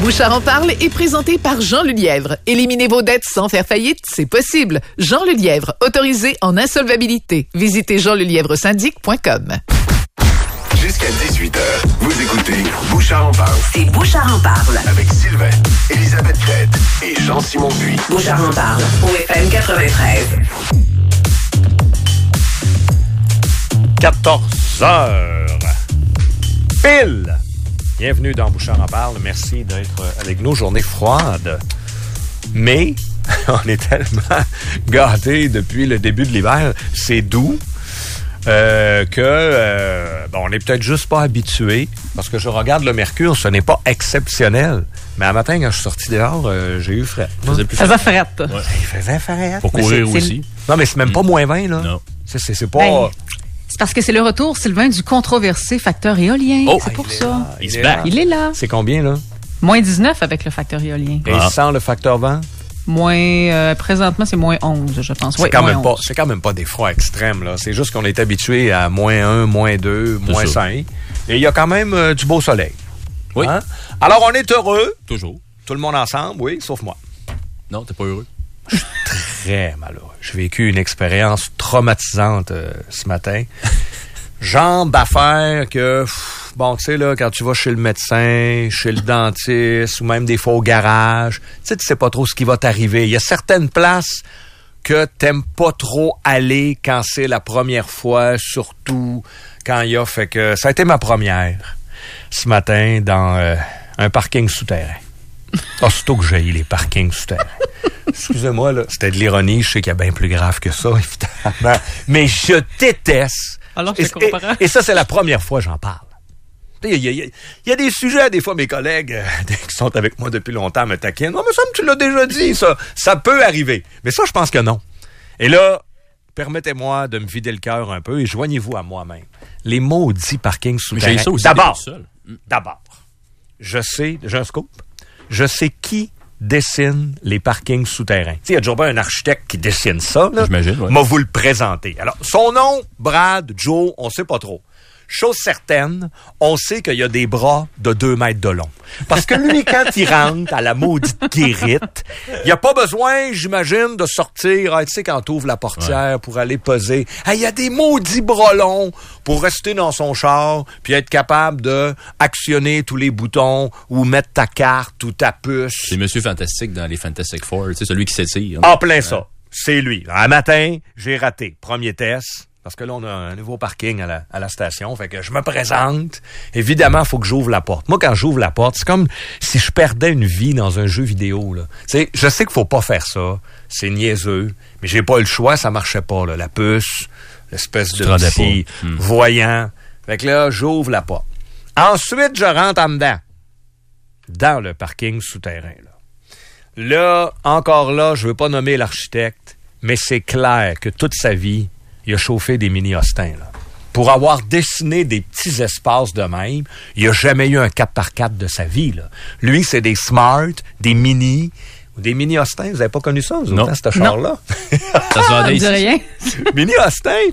Bouchard en parle est présenté par Jean Lelièvre. Éliminez vos dettes sans faire faillite, c'est possible. Jean Lelièvre, autorisé en insolvabilité. Visitez jeanlelièvresyndic.com. Jusqu'à 18h, vous écoutez Bouchard en parle. C'est Bouchard en parle. Avec Sylvain, Elisabeth Crête et Jean-Simon Puy. Bouchard en parle. Au FM 93. 14h. Pile. Bienvenue dans Bouchard en parle. Merci d'être avec nous. Journée froide. Mais on est tellement gâtés depuis le début de l'hiver. C'est doux. On n'est peut-être juste pas habitué, parce que je regarde le mercure, ce n'est pas exceptionnel. Mais un matin, quand je suis sorti dehors, j'ai eu fret. Il faisait frette. Ouais. Il faisait frette. Pour courir aussi. Non, mais c'est même pas moins 20, là. Non. C'est pas... Ben, c'est parce que c'est le retour, Sylvain, du controversé facteur éolien. Oh, c'est pour ça. Il est là. Il est là. C'est combien, là? Moins 19 avec le facteur éolien. Et sans le facteur vent? Présentement, c'est moins 11, je pense. C'est quand même pas des froids extrêmes, là. C'est juste qu'on est habitué à moins 1, moins 2, moins 5. Et il y a quand même du beau soleil. Oui. Hein? Alors, on est heureux. Toujours. Tout le monde ensemble, oui, sauf moi. Non, t'es pas heureux. Je suis très malheureux. J'ai vécu une expérience traumatisante ce matin. Genre d'affaires que, tu sais, là, quand tu vas chez le médecin, chez le dentiste, ou même des fois au garage, tu sais pas trop ce qui va t'arriver. Il y a certaines places que t'aimes pas trop aller quand c'est la première fois, surtout quand il y a... Fait que ça a été ma première ce matin dans un parking souterrain. Aussitôt que j'ai eu les parkings souterrains. Excusez-moi, là, c'était de l'ironie. Je sais qu'il y a bien plus grave que ça, évidemment. Mais je déteste... Alors, je te comprends. Et ça, c'est la première fois que j'en parle. Il y a des sujets, des fois, mes collègues qui sont avec moi depuis longtemps me taquinent. Non, mais ça, tu l'as déjà dit, ça. Ça peut arriver. Mais ça, je pense que non. Et là, permettez-moi de me vider le cœur un peu et joignez-vous à moi-même. Les maudits parkings souterrains. J'ai ça aussi. D'abord, j'ai un scoop. Je sais qui dessine les parkings souterrains. Tu sais, il y a toujours pas un architecte qui dessine ça, là. J'imagine, ouais. M'a vous le présenter. Alors, son nom, Brad, Joe, on sait pas trop. Chose certaine, on sait qu'il y a des bras de 2 mètres de long. Parce que lui, quand il rentre à la maudite guérite, il n'y a pas besoin, j'imagine, de sortir, tu sais, quand tu ouvres la portière pour aller peser. Il y a des maudits bras longs pour rester dans son char puis être capable de actionner tous les boutons ou mettre ta carte ou ta puce. C'est Monsieur Fantastique dans les Fantastic Four, tu sais, celui qui s'étire. En plein ça. C'est lui. Un matin, j'ai raté. Premier test. Parce que là, on a un nouveau parking à la station. Fait que je me présente. Évidemment, il faut que j'ouvre la porte. Moi, quand j'ouvre la porte, c'est comme si je perdais une vie dans un jeu vidéo, là. Tu sais, je sais qu'il faut pas faire ça. C'est niaiseux. Mais j'ai pas eu le choix, ça marchait pas, là. La puce, l'espèce de petit voyant. Fait que là, j'ouvre la porte. Ensuite, je rentre en dedans. Dans le parking souterrain, là. Là, encore là, je veux pas nommer l'architecte, mais c'est clair que toute sa vie, il a chauffé des mini-Austin, là. Pour avoir dessiné des petits espaces de même, il n'a jamais eu un 4x4 de sa vie, là. Lui, c'est des Smart, des Mini, ou des Mini-Austin. Vous n'avez pas connu ça, vous autres, ce char-là? Ça se vendait ici. Rien. Mini-Austin,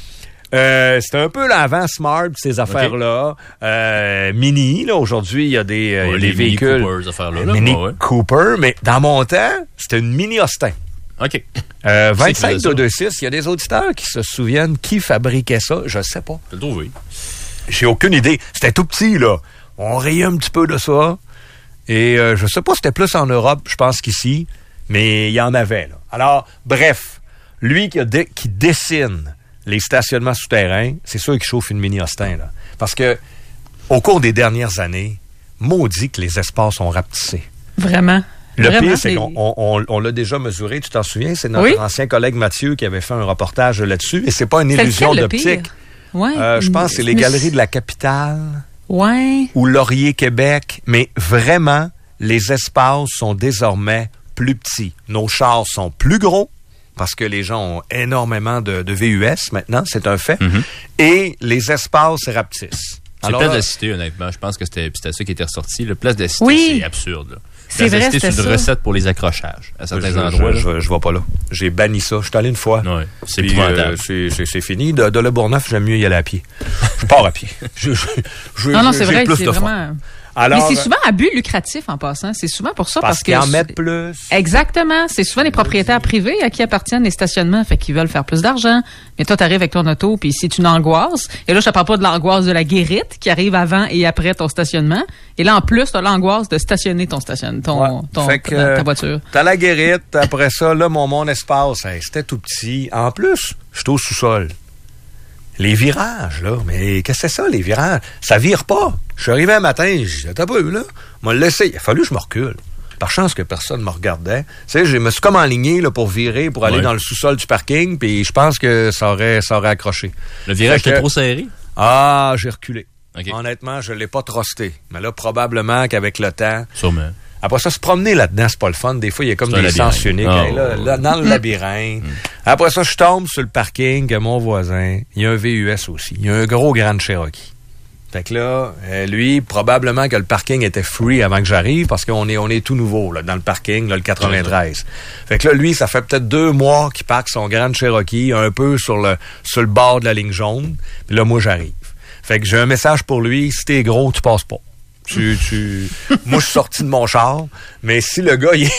c'était un peu l'avant Smart, ces affaires-là. Okay. Mini, là, aujourd'hui, il y a des véhicules. Mini Cooper, affaires-là, Mini Cooper, mais dans mon temps, c'était une Mini-Austin. OK. 25-226, il y a des auditeurs qui se souviennent qui fabriquait ça. Je sais pas. Je le trouve. J'ai aucune idée. C'était tout petit, là. On riait un petit peu de ça. Et je sais pas si c'était plus en Europe, je pense qu'ici, mais il y en avait, là. Alors, bref, lui qui dessine les stationnements souterrains, c'est sûr qu'il chauffe une mini-Austin, là. Parce que, au cours des dernières années, maudit que les espaces ont rapetissé. Vraiment. Le pire, c'est qu'on l'a déjà mesuré, tu t'en souviens? C'est notre ancien collègue Mathieu qui avait fait un reportage là-dessus. Et c'est pas une illusion d'optique. Ouais. Je pense que c'est les Galeries de la Capitale. Ouais. Ou Laurier Québec. Mais vraiment, les espaces sont désormais plus petits. Nos chars sont plus gros parce que les gens ont énormément de VUS maintenant, c'est un fait. Mm-hmm. Et les espaces rapetissent. C'est Place de la Cité, honnêtement. Je pense que c'était ça qui était ressorti. Le Place de la Cité, c'est absurde, là. C'est vrai, c'est une recette pour les accrochages à certains endroits. Je vais pas là. J'ai banni ça. Je suis allé une fois. Ouais, c'est épouvantable. C'est fini. De Le Bourgneuf, j'aime mieux y aller à pied. Je pars à pied. Non, c'est vrai, plus c'est de vraiment... fun. Alors, mais c'est souvent à but lucratif en passant. C'est souvent pour ça. Parce qu'ils en mettent plus. Exactement. C'est souvent les propriétaires privés à qui appartiennent les stationnements. Fait qu'ils veulent faire plus d'argent. Mais toi, t'arrives avec ton auto, puis c'est une angoisse. Et là, je te parle pas de l'angoisse de la guérite qui arrive avant et après ton stationnement. Et là, en plus, t'as l'angoisse de stationner ta voiture. T'as la guérite. Après ça, là, mon espace, c'était tout petit. En plus, je suis au sous-sol. Les virages, là, mais qu'est-ce que c'est ça, les virages? Ça vire pas. Je suis arrivé un matin, j'ai dit, t'as pas eu, là? M'a laissé. Il a fallu que je me recule. Par chance que personne me regardait. Tu sais, je me suis comme enligné, là, pour virer, pour aller dans le sous-sol du parking, puis je pense que ça aurait accroché. Le virage était trop serré? Ah, j'ai reculé. Okay. Honnêtement, je l'ai pas trusté. Mais là, probablement qu'avec le temps... Sûrement. Après ça, se promener là-dedans, c'est pas le fun. Des fois, il y a comme des sens uniques. Là, dans le labyrinthe. Après ça, je tombe sur le parking de mon voisin. Il y a un VUS aussi. Il y a un gros Grand Cherokee. Fait que là, lui, probablement que le parking était free avant que j'arrive parce qu'on est tout nouveau là, dans le parking, là, le 93. Fait que là, lui, ça fait peut-être 2 mois qu'il parque son Grand Cherokee un peu sur le bord de la ligne jaune. Puis là, moi, j'arrive. Fait que j'ai un message pour lui. Si t'es gros, tu passes pas. Moi, je suis sorti de mon char, mais si le gars, il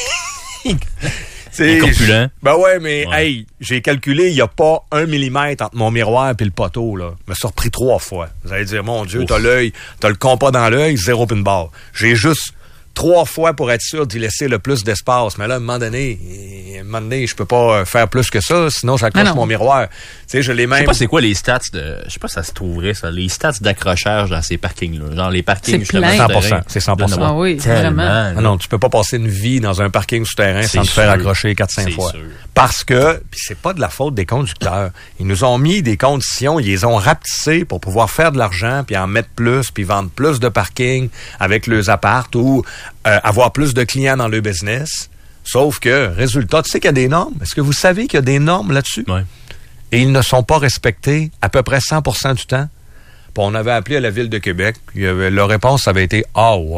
est corpulent. Ben ouais, mais hey, j'ai calculé, il n'y a pas 1 millimètre entre mon miroir et le poteau, là. Je me suis repris 3 fois. Vous allez dire, mon Dieu, t'as le compas dans l'œil, 0 pin barre. J'ai juste 3 fois pour être sûr d'y laisser le plus d'espace. Mais là, à un moment donné, je peux pas faire plus que ça, sinon j'accroche mon miroir. Tu sais, je l'ai même... Je sais pas c'est quoi les stats de... Je sais pas si ça se trouverait, ça. Les stats d'accrochage dans ces parkings-là. Genre les parkings... C'est plein. 100%. C'est 100%. Ah oui, vraiment. Non, tu peux pas passer une vie dans un parking souterrain sans te faire accrocher 4-5 fois. Sûr. Parce que, puis c'est pas de la faute des conducteurs. Ils nous ont mis des conditions, ils les ont rapetissées pour pouvoir faire de l'argent, puis en mettre plus, puis vendre plus de parking avec leurs apparts ou avoir plus de clients dans le business. Sauf que, résultat, tu sais qu'il y a des normes. Est-ce que vous savez qu'il y a des normes là-dessus? Oui. Et ils ne sont pas respectés à peu près 100% du temps. Puis on avait appelé à la Ville de Québec. Leur réponse avait été « Ah ouais ».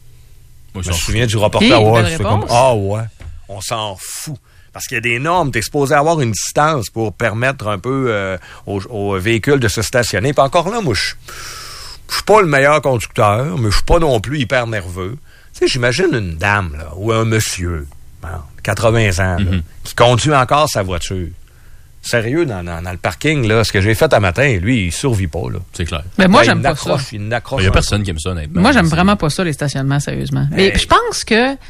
Je me souviens du reporter « Ouais ». C'est comme « Ah ouais ». On s'en fout. Parce qu'il y a des normes. Tu es supposé avoir une distance pour permettre un peu aux véhicules de se stationner. Puis encore là, moi, je suis pas le meilleur conducteur, mais je suis pas non plus hyper nerveux. Tu sais, j'imagine une dame là, ou un monsieur, 80 ans, là, qui conduit encore sa voiture. Sérieux, dans le parking, là, ce que j'ai fait un matin, lui, il survit pas, là. C'est clair. Mais moi, j'aime pas ça. Il y a personne qui aime ça, honnêtement. Moi, j'aime vraiment pas ça, les stationnements, sérieusement. Mais je pense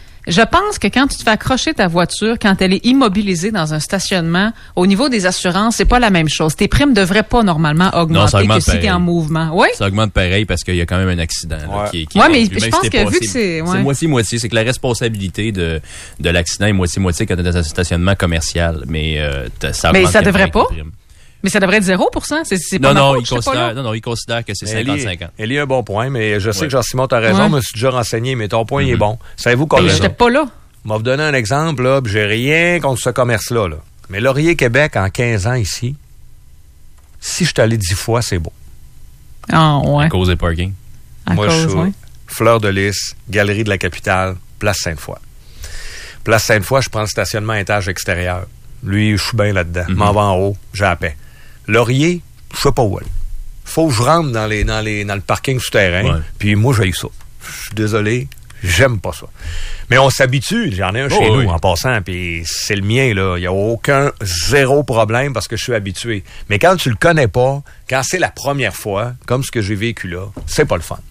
que quand tu te fais accrocher ta voiture, quand elle est immobilisée dans un stationnement, au niveau des assurances, c'est pas la même chose. Tes primes devraient pas normalement augmenter que si t'es en mouvement. Oui? Ça augmente pareil parce qu'il y a quand même un accident. Là, qui mais je pense que vu que c'est... C'est moitié-moitié. C'est que la responsabilité de l'accident est moitié-moitié quand t'es dans un stationnement commercial. Mais ça augmente. Mais ça devrait pas? Mais ça devrait être 0%. C'est pas il considère que c'est 50-50. Elle a un bon point, mais je sais que Jean-Simon, t'as raison, je me suis déjà renseigné, mais ton point il est bon. Savez-vous combien? J'étais pas là. Je vais vous donner un exemple, là, j'ai rien contre ce commerce-là. Là. Mais Laurier Québec, en 15 ans ici, si je suis allé 10 fois, c'est beau. Ah, ouais. À cause des parkings. Moi, je suis Fleur de Lys, Galerie de la Capitale, Place Sainte-Foy. Place Sainte-Foy, je prends le stationnement étage extérieur. Lui, je suis bien là-dedans. Je m'en vais en haut, j'ai la paix. Laurier, je sais pas où aller. Faut que je rentre dans le parking souterrain. Puis moi, j'ai ça. Je suis désolé, j'aime pas ça. Mais on s'habitue. J'en ai un chez nous en passant. Puis c'est le mien, là. Il n'y a zéro problème parce que je suis habitué. Mais quand tu le connais pas, quand c'est la première fois, comme ce que j'ai vécu là, c'est pas le fun.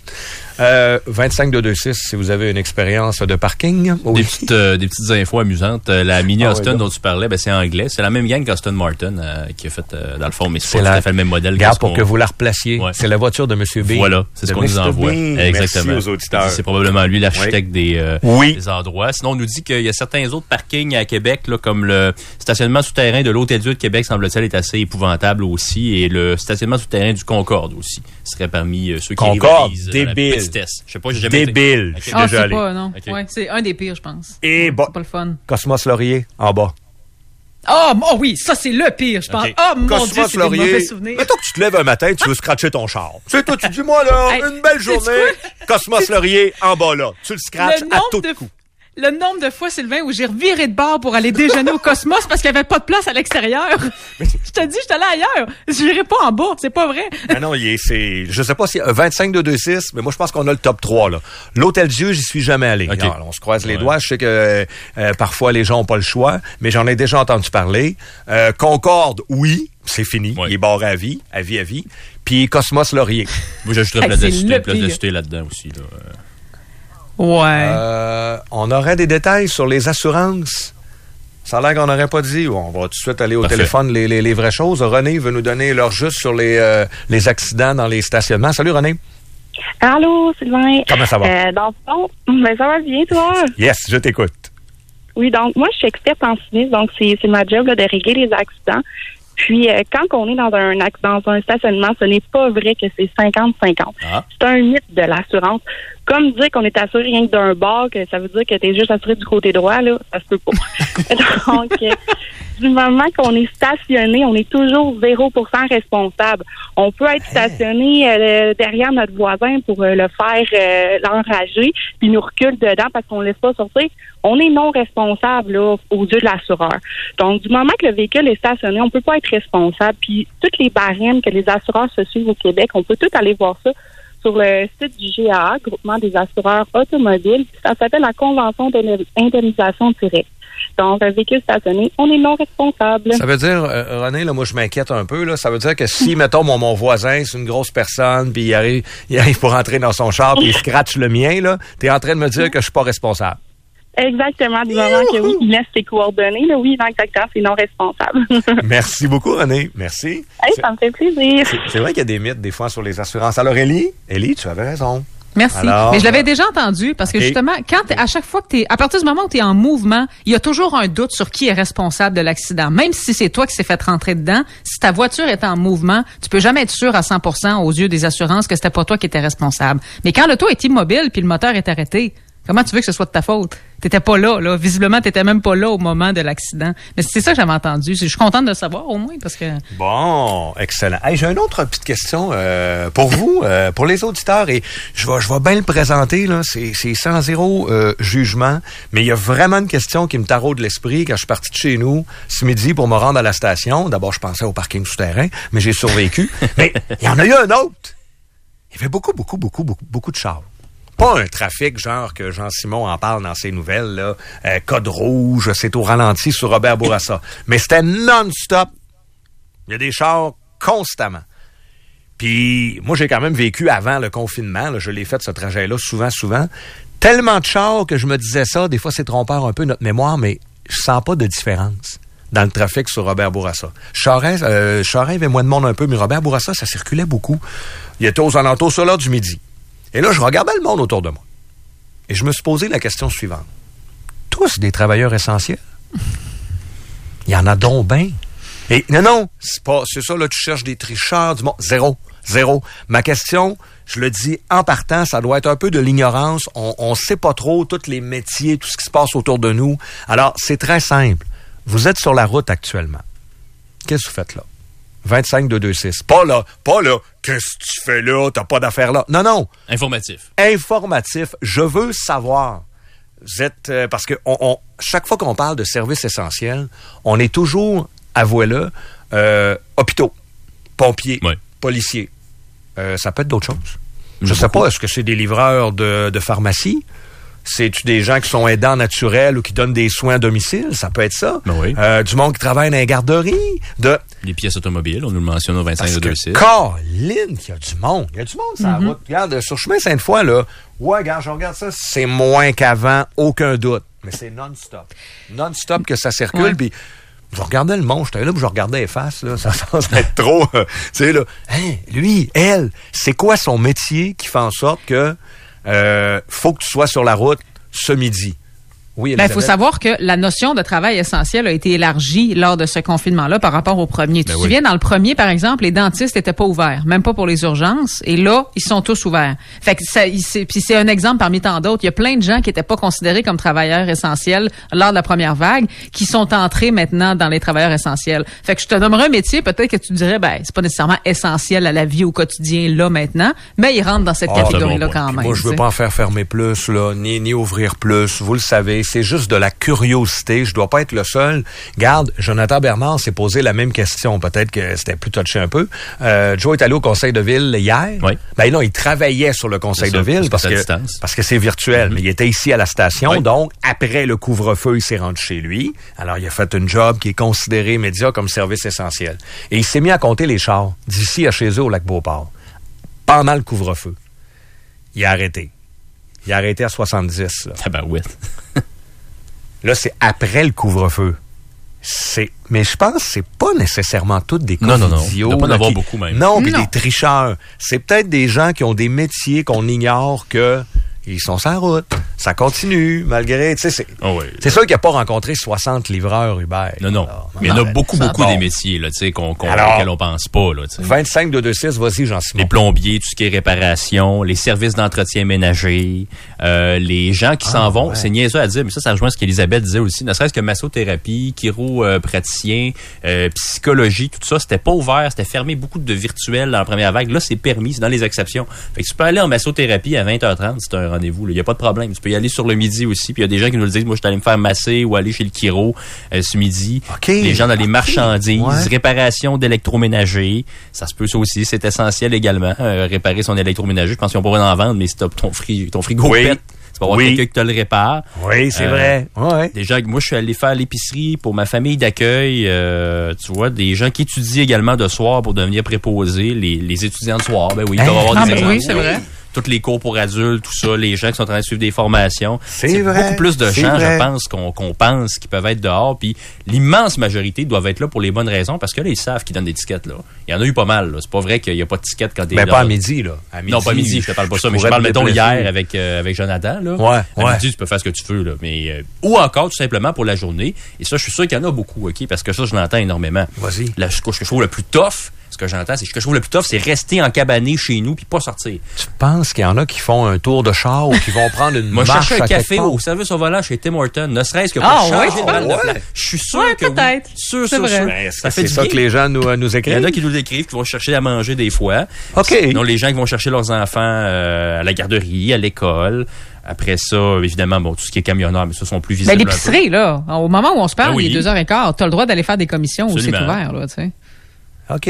25-226, si vous avez une expérience de parking. Des petites infos amusantes. La Mini Austin dont tu parlais, c'est anglais. C'est la même gang qu'Aston Martin qui a fait, dans le fond, mais c'est pas tout à fait le même modèle. Regarde, pour que vous la replaciez. Ouais. C'est la voiture de M. B. Voilà, c'est ce qu'on nous envoie. Exactement. Merci aux auditeurs. C'est probablement lui l'architecte des endroits. Sinon, on nous dit qu'il y a certains autres parkings à Québec, là, comme le stationnement souterrain de l'Hôtel-Dieu de Québec, semble-t-il, est assez épouvantable aussi. Et le stationnement souterrain du Concorde aussi serait parmi ceux qui rivalisent. Débile. Je sais pas, j'ai jamais débile. Okay. Je suis déjà allé. Pas, non. Okay. Ouais, c'est un des pires, je pense. Et c'est pas le fun. Cosmos Laurier, en bas. Oh oui, ça c'est le pire, je pense. Oh mon Dieu, c'est des mauvais souvenirs. Mettons que tu te lèves un matin, tu veux scratcher ton char. Tu sais, toi, tu dis, moi, là, une belle journée, Cosmos Laurier, en bas, là. Tu le scratches à tout coup. Le nombre de fois, Sylvain, où j'ai reviré de bord pour aller déjeuner au Cosmos parce qu'il n'y avait pas de place à l'extérieur. Je te dis, je suis allé ailleurs. Je n'irai pas en bas, c'est pas vrai. Non, je sais pas si 25-226, mais moi, je pense qu'on a le top 3, là. L'Hôtel Dieu, j'y suis jamais allé. Okay. Alors, on se croise les doigts. Je sais que parfois, les gens n'ont pas le choix, mais j'en ai déjà entendu parler. Concorde, oui, c'est fini. Ouais. Il est barré à vie. Puis Cosmos Laurier. Moi, j'ajouterais Place de Cité là-dedans aussi, là. Ouais. On aurait des détails sur les assurances. Ça a l'air qu'on n'aurait pas dit. On va tout de suite aller au téléphone, les vraies choses. René veut nous donner l'heure juste sur les accidents dans les stationnements. Salut, René. Allô, Sylvain. Comment ça va? Dans le fond, ça va bien, toi? Yes, je t'écoute. Oui, donc moi, je suis experte en sinistre, donc c'est ma job là, de régler les accidents. Puis, quand on est dans un stationnement, ce n'est pas vrai que c'est 50-50. Ah. C'est un mythe de l'assurance. Comme dire qu'on est assuré rien que d'un bord, que ça veut dire que tu es juste assuré du côté droit, là, ça se peut pas. Donc, du moment qu'on est stationné, on est toujours 0% responsable. On peut être stationné derrière notre voisin pour le faire l'enrager, puis nous recule dedans parce qu'on ne laisse pas sortir. On est non responsable là, aux yeux de l'assureur. Donc, du moment que le véhicule est stationné, on ne peut pas être responsable. Puis, toutes les barèmes que les assureurs se suivent au Québec, on peut tout aller voir ça sur le site du GAA, Groupement des assureurs automobiles. Ça s'appelle la Convention d'indemnisation directe. Donc, un véhicule stationné, on est non responsable. Ça veut dire, René, là, moi, je m'inquiète un peu. Là, ça veut dire que si, mettons, mon voisin, c'est une grosse personne, puis il arrive pour entrer dans son char, puis il scratche le mien, là, t'es en train de me dire que je suis pas responsable. Exactement, du moment que oui, il laisse ses coordonnées, là, oui, exactement, c'est non responsable. Merci beaucoup, René. Merci. Hey, ça me fait plaisir. C'est vrai qu'il y a des mythes, des fois, sur les assurances. Alors, Élie, tu avais raison. Merci. Alors, mais je l'avais déjà entendu parce que justement, à chaque fois que à partir du moment où tu es en mouvement, il y a toujours un doute sur qui est responsable de l'accident. Même si c'est toi qui s'est fait rentrer dedans, si ta voiture est en mouvement, tu peux jamais être sûr à 100% aux yeux des assurances que c'était pas toi qui étais responsable. Mais quand l'auto est immobile puis le moteur est arrêté, comment tu veux que ce soit de ta faute? T'étais pas là. Visiblement, t'étais même pas là au moment de l'accident. Mais c'est ça que j'avais entendu. Je suis contente de le savoir, au moins, parce que... Bon, excellent. Hey, j'ai une autre petite question pour vous, pour les auditeurs, et je vais bien le présenter, là. C'est sans zéro jugement, mais il y a vraiment une question qui me taraude l'esprit quand je suis parti de chez nous ce midi pour me rendre à la station. D'abord, je pensais au parking souterrain, mais j'ai survécu. Mais il y en a eu un autre. Il y avait beaucoup de chars. Pas un trafic genre que Jean-Simon en parle dans ses nouvelles, là. Code rouge, c'est au ralenti sur Robert Bourassa. Mais c'était non-stop. Il y a des chars constamment. Puis moi, j'ai quand même vécu avant le confinement. Là, je l'ai fait ce trajet-là souvent. Tellement de chars que je me disais ça. Des fois, c'est trompeur un peu notre mémoire, mais je sens pas de différence dans le trafic sur Robert Bourassa. Charest avait moins de monde un peu, mais Robert Bourassa, ça circulait beaucoup. Il était aux alentours sur l'heure du midi. Et là, je regardais le monde autour de moi. Et je me suis posé la question suivante. Tous des travailleurs essentiels? Il y en a donc bien. Et non, c'est ça, là, tu cherches des tricheurs du monde. Zéro. Ma question, je le dis en partant, ça doit être un peu de l'ignorance. On sait pas trop tous les métiers, tout ce qui se passe autour de nous. Alors, c'est très simple. Vous êtes sur la route actuellement. Qu'est-ce que vous faites là? 25-226. Pas là. Qu'est-ce que tu fais là? T'as pas d'affaires là. Non. Informatif. Je veux savoir. Vous êtes... parce que chaque fois qu'on parle de services essentiels, on est toujours, avouez-le, hôpitaux, pompiers, policiers. Ça peut être d'autres choses. Je sais pas, est-ce que c'est des livreurs de pharmacie? C'est-tu des gens qui sont aidants naturels ou qui donnent des soins à domicile? Ça peut être ça. Oui. Du monde qui travaille dans les garderies. Les pièces automobiles, on nous le mentionne au 25-226. Caroline, il y a du monde. Il y a du monde sur la route. Regarde, sur chemin Sainte-Foy, là, regarde, je regarde ça, c'est moins qu'avant, aucun doute. Mais c'est non-stop. Non-stop que ça circule, puis je regardais le monde, j'étais là, puis je regardais les faces, là, ça semble être trop, tu sais, là, lui, elle, c'est quoi son métier qui fait en sorte que faut que tu sois sur la route ce midi? Oui, il faut savoir que la notion de travail essentiel a été élargie lors de ce confinement-là par rapport au premier. Tu te souviens, dans le premier, par exemple, les dentistes n'étaient pas ouverts, même pas pour les urgences. Et là, ils sont tous ouverts. Fait que puis c'est un exemple parmi tant d'autres. Il y a plein de gens qui n'étaient pas considérés comme travailleurs essentiels lors de la première vague, qui sont entrés maintenant dans les travailleurs essentiels. Fait que je te nommerais un métier, peut-être que tu dirais, c'est pas nécessairement essentiel à la vie au quotidien, là, maintenant, mais ils rentrent dans cette catégorie-là quand même. Moi, je veux pas en faire fermer plus, là, ni ouvrir plus. Vous le savez. C'est juste de la curiosité. Je dois pas être le seul. Garde, Jonathan Bernard s'est posé la même question. Peut-être que c'était plus touché un peu. Joe est allé au conseil de ville hier. Oui. Non, il travaillait sur le conseil de ville parce que c'est virtuel. Mais il était ici à la station. Oui. Donc, après le couvre-feu, il s'est rendu chez lui. Alors, il a fait un job qui est considéré immédiat comme service essentiel. Et il s'est mis à compter les chars d'ici à chez eux au Lac-Beauport. Pendant le couvre-feu. Il a arrêté. Il a arrêté à 70. Là. Oui. Là, c'est après le couvre-feu. Mais je pense que c'est pas nécessairement toutes des Non. idiots. Il doit pas en avoir beaucoup, même. Non, puis des tricheurs. C'est peut-être des gens qui ont des métiers qu'on ignore que ils sont sur la route. Ça continue, malgré... Tu sais, c'est sûr qu'il n'a pas rencontré 60 livreurs Uber. Non. Mais il y en a beaucoup des métiers là, auxquels on pense pas. Là, 25-226, vas-y, Jean-Simon. Les plombiers, tout ce qui est réparation, les services d'entretien ménager, les gens qui s'en vont, c'est niaiseux à dire, mais ça rejoint ce qu'Elisabeth disait aussi, ne serait-ce que massothérapie, chiropraticien, psychologie, tout ça, c'était pas ouvert, c'était fermé, beaucoup de virtuels dans la première vague. Là, c'est permis, c'est dans les exceptions. Fait que tu peux aller en massothérapie à 20h30 si tu as un rendez-vous. Il n'y a pas de problème. Tu peux y aller sur le midi aussi. Puis il y a des gens qui nous le disent, moi, je suis allé me faire masser ou aller chez le chiro ce midi. Les gens dans les marchandises, réparation d'électroménager. Ça se peut ça aussi. C'est essentiel également. Réparer son électroménager. Je pense qu'ils n'ont pas besoin d'en vendre, mais si ton frigo pète, tu vas avoir quelqu'un qui te le répare. Oui, c'est vrai. Des gens, moi, je suis allé faire l'épicerie pour ma famille d'accueil. Tu vois, des gens qui étudient également de soir pour devenir préposés. Les étudiants de soir, ils peuvent avoir des exemples. Oui, c'est vrai. Toutes les cours pour adultes, tout ça, les gens qui sont en train de suivre des formations. C'est vrai, beaucoup plus de gens, je pense, qu'on pense qui peuvent être dehors. Puis l'immense majorité doivent être là pour les bonnes raisons parce que là, ils savent qu'ils donnent des tickets. Là. Il y en a eu pas mal. Là. C'est pas vrai qu'il n'y a pas de tickets quand t'es là. Mais pas à midi, là. Non, pas à midi, je te parle pas ça. Mais je parle, mettons, hier avec Jonathan. Là. À midi, tu peux faire ce que tu veux. Là. Mais, ou encore, tout simplement, pour la journée. Et ça, je suis sûr qu'il y en a beaucoup, OK? Parce que ça, je l'entends énormément. Vas-y. Ce que je trouve le plus tough, c'est rester encabané chez nous puis pas sortir. Tu penses qu'il y en a qui font un tour de char ou qui vont prendre une marche à quelque part? Moi, je cherche un café au service au volant chez Tim Hortons, ne serait-ce que pour changer de balle de place. Je suis sûr que peut-être. Sûr. C'est ça que les gens nous écrivent. Il y en a qui nous écrivent, qui vont chercher à manger des fois. OK. Sinon, les gens qui vont chercher leurs enfants à la garderie, à l'école. Après ça, évidemment, tout ce qui est camionneur, mais ça sont plus visibles. L'épicerie, là, au moment où on se parle, il est 2h15, tu as le droit d'aller faire des commissions où c'est ouvert, là, tu sais. OK.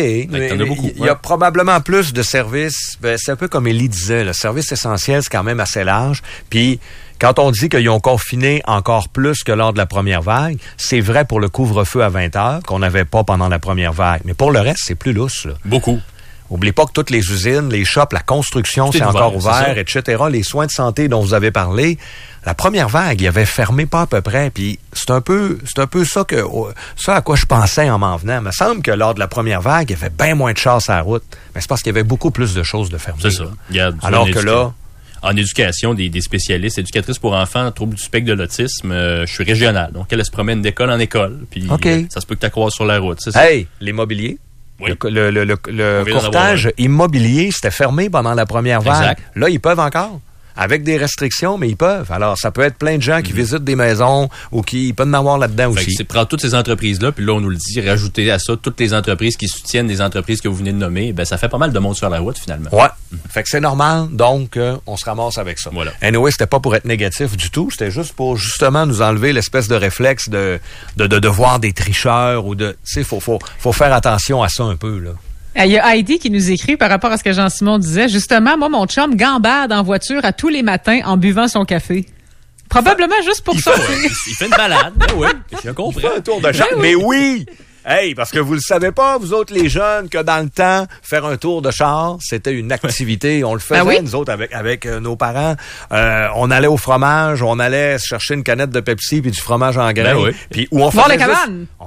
Il y a probablement plus de services. C'est un peu comme Élie disait, le service essentiel, c'est quand même assez large. Puis, quand on dit qu'ils ont confiné encore plus que lors de la première vague, c'est vrai pour le couvre-feu à 20h, qu'on n'avait pas pendant la première vague. Mais pour le reste, c'est plus lousse. Là. Beaucoup. Oubliez pas que toutes les usines, les shops, la construction, c'est encore ouvert, etc. Les soins de santé dont vous avez parlé, la première vague, il avait fermé pas à peu près. Puis c'est un peu ça à quoi je pensais en m'en venant. Il me semble que lors de la première vague, il y avait bien moins de chars à la route. Mais c'est parce qu'il y avait beaucoup plus de choses de fermer. C'est ça. Alors que là... En éducation, des spécialistes, éducatrices pour enfants, troubles du spectre de l'autisme, je suis régional. Donc, elle se promène d'école en école. Puis ça se peut que tu croises sur la route. C'est ça. Hey, l'immobilier. Oui. Le courtage immobilier, c'était fermé pendant la première vague. Exact. Là, ils peuvent encore. Avec des restrictions, mais ils peuvent. Alors, ça peut être plein de gens qui visitent des maisons ou qui peuvent en avoir là-dedans aussi. C'est prendre toutes ces entreprises-là, puis là, on nous le dit, rajouter à ça toutes les entreprises qui soutiennent des entreprises que vous venez de nommer, ça fait pas mal de monde sur la route, finalement. Ouais. Fait que c'est normal, donc on se ramasse avec ça. Voilà. Anyway, c'était pas pour être négatif du tout, c'était juste pour justement nous enlever l'espèce de réflexe de voir des tricheurs ou de... Tu sais, faut faire attention à ça un peu, là. Il y a Heidi qui nous écrit par rapport à ce que Jean-Simon disait. Justement, moi, mon chum gambade en voiture à tous les matins en buvant son café. Probablement juste pour ça. Il fait une balade. Oui, je comprends. Il fait un tour de char. Mais oui! Hey, parce que vous le savez pas, vous autres les jeunes, que dans le temps, faire un tour de char, c'était une activité. On le faisait, nous autres, avec nos parents. On allait au fromage, on allait chercher une canette de Pepsi puis du fromage en grains. Puis où on faisait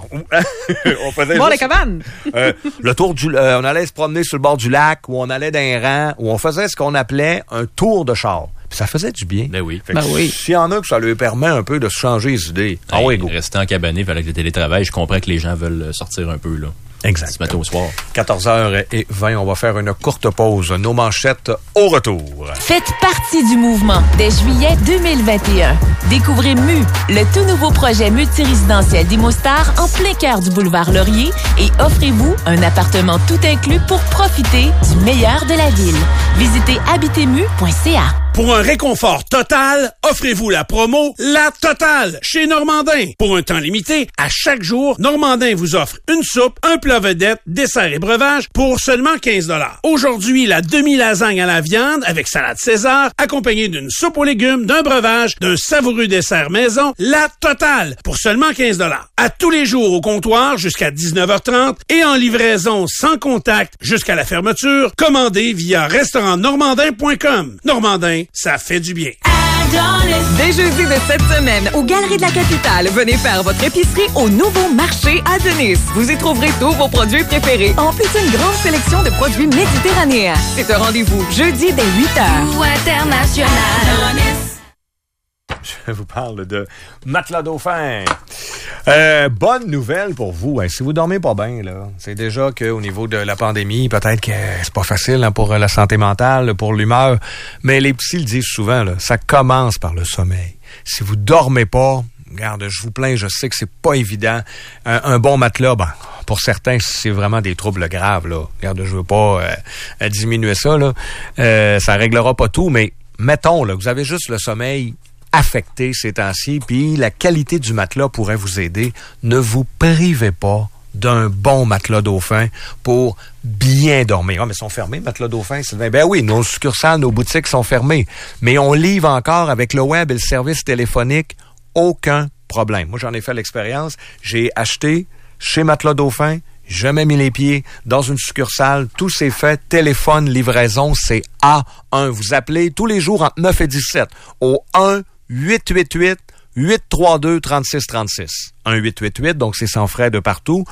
On faisait bon, les cabanes! Le tour on allait se promener sur le bord du lac, ou on allait d'un rang, ou on faisait ce qu'on appelait un tour de char. Puis ça faisait du bien. Ben oui. S'il y en a que ça lui permet un peu de se changer les idées. Go. Rester en cabané avec le télétravail, je comprends que les gens veulent sortir un peu, là. Exact. Ce matin au soir. 14h20, on va faire une courte pause. Nos manchettes au retour. Faites partie du mouvement dès juillet 2021. Découvrez MU, le tout nouveau projet multirésidentiel d'Imostar en plein cœur du boulevard Laurier et offrez-vous un appartement tout inclus pour profiter du meilleur de la ville. Visitez habitemu.ca. Pour un réconfort total, offrez-vous la promo La Totale chez Normandin. Pour un temps limité, à chaque jour, Normandin vous offre une soupe, un plat vedette, dessert et breuvage pour seulement 15 $. Aujourd'hui, la demi-lasagne à la viande avec salade César, accompagnée d'une soupe aux légumes, d'un breuvage, d'un savoureux dessert maison, La Totale pour seulement 15 $. À tous les jours au comptoir jusqu'à 19h30 et en livraison sans contact jusqu'à la fermeture, commandez via restaurantnormandin.com. Normandin, ça fait du bien. Dès jeudi de cette semaine, aux Galeries de la Capitale, venez faire votre épicerie au nouveau marché Adonis. Vous y trouverez tous vos produits préférés, en plus d'une grande sélection de produits méditerranéens. C'est un rendez-vous jeudi dès 8h. Ou international. Je vous parle de Matelas Dauphin. Bonne nouvelle pour vous. Si vous dormez pas bien, là, c'est déjà qu'au niveau de la pandémie, peut-être que c'est pas facile pour la santé mentale, pour l'humeur, mais les petits le disent souvent, là, ça commence par le sommeil. Si vous dormez pas, regarde, je vous plains, je sais que c'est pas évident. Un bon matelas, pour certains, c'est vraiment des troubles graves, là. Regarde, je veux pas diminuer ça, là. Ça réglera pas tout, mais mettons, là, que vous avez juste le sommeil affecté ces temps-ci, puis la qualité du matelas pourrait vous aider. Ne vous privez pas d'un bon matelas Dauphin pour bien dormir. Ah, mais ils sont fermés, matelas Dauphin, Sylvain? Ben oui, nos succursales, nos boutiques sont fermées. Mais on livre encore avec le web et le service téléphonique. Aucun problème. Moi, j'en ai fait l'expérience. J'ai acheté chez Matelas Dauphin, jamais mis les pieds dans une succursale. Tout s'est fait. Téléphone, livraison, c'est A1. Vous appelez tous les jours entre 9 et 17 au 1-888-832-3636. 1-888, donc c'est sans frais de partout.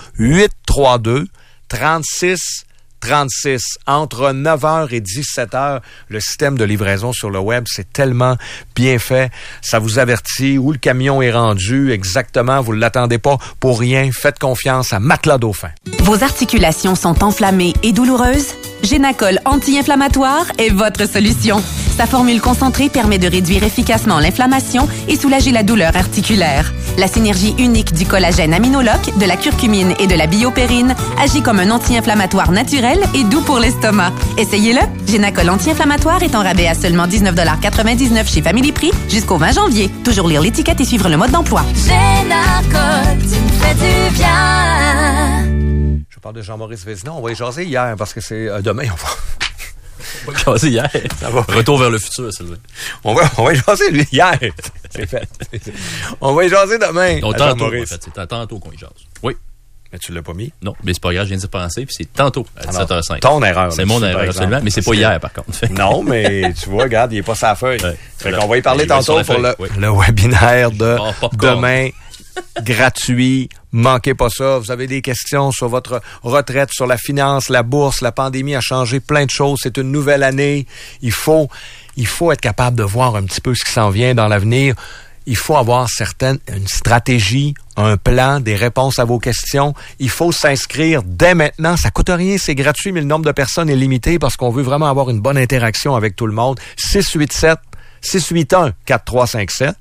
832-3636. Entre 9h et 17h, le système de livraison sur le web, c'est tellement bien fait. Ça vous avertit où le camion est rendu exactement. Vous ne l'attendez pas pour rien. Faites confiance à Matelas Dauphin. Vos articulations sont enflammées et douloureuses? Génacol anti-inflammatoire est votre solution. Sa formule concentrée permet de réduire efficacement l'inflammation et soulager la douleur articulaire. La synergie unique du collagène aminologue, de la curcumine et de la biopérine agit comme un anti-inflammatoire naturel et doux pour l'estomac. Essayez-le. Génacol anti-inflammatoire est en rabais à seulement 19,99 $ chez Family Prix jusqu'au 20 janvier. Toujours lire l'étiquette et suivre le mode d'emploi. Génacol, tu me fais du bien. Je parle de Jean-Maurice Vézina. On va y jaser hier parce que c'est demain. On va y jaser hier. Retour vers le futur, Sylvain. On va y jaser lui hier. C'est fait. On va y jaser demain. Donc, tantôt, en fait, c'est tantôt qu'on y jase. Oui. Mais tu l'as pas mis? Non, mais c'est pas grave, je viens d'y penser, puis c'est tantôt à 17h05. Ton erreur. C'est mon erreur, absolument, mais c'est pas hier, par contre. Non, mais tu vois, regarde, il est pas sa feuille. Ouais, fait qu'on va y parler tantôt pour le webinaire de demain. Gratuit. Manquez pas ça. Vous avez des questions sur votre retraite, sur la finance, la bourse, la pandémie a changé plein de choses. C'est une nouvelle année. Il faut être capable de voir un petit peu ce qui s'en vient dans l'avenir. Il faut avoir une stratégie, un plan, des réponses à vos questions. Il faut s'inscrire dès maintenant. Ça coûte rien, c'est gratuit, mais le nombre de personnes est limité parce qu'on veut vraiment avoir une bonne interaction avec tout le monde. 681-4357.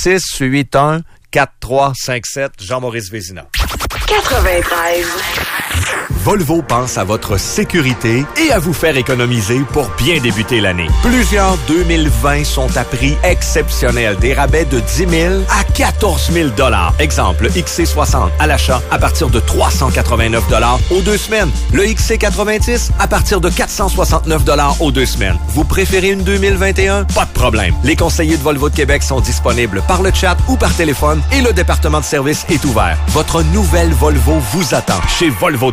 681-4357. Jean-Maurice Vézina. 93. Volvo pense à votre sécurité et à vous faire économiser pour bien débuter l'année. Plusieurs 2020 sont à prix exceptionnel. Des rabais de 10 000 à 14 000 $. Exemple, XC60 à l'achat à partir de 389 $ aux 2 semaines. Le XC90 à partir de 469 $ aux 2 semaines. Vous préférez une 2021? Pas de problème. Les conseillers de Volvo de Québec sont disponibles par le chat ou par téléphone et le département de service est ouvert. Votre nouvelle Volvo vous attend chez Volvo de Québec.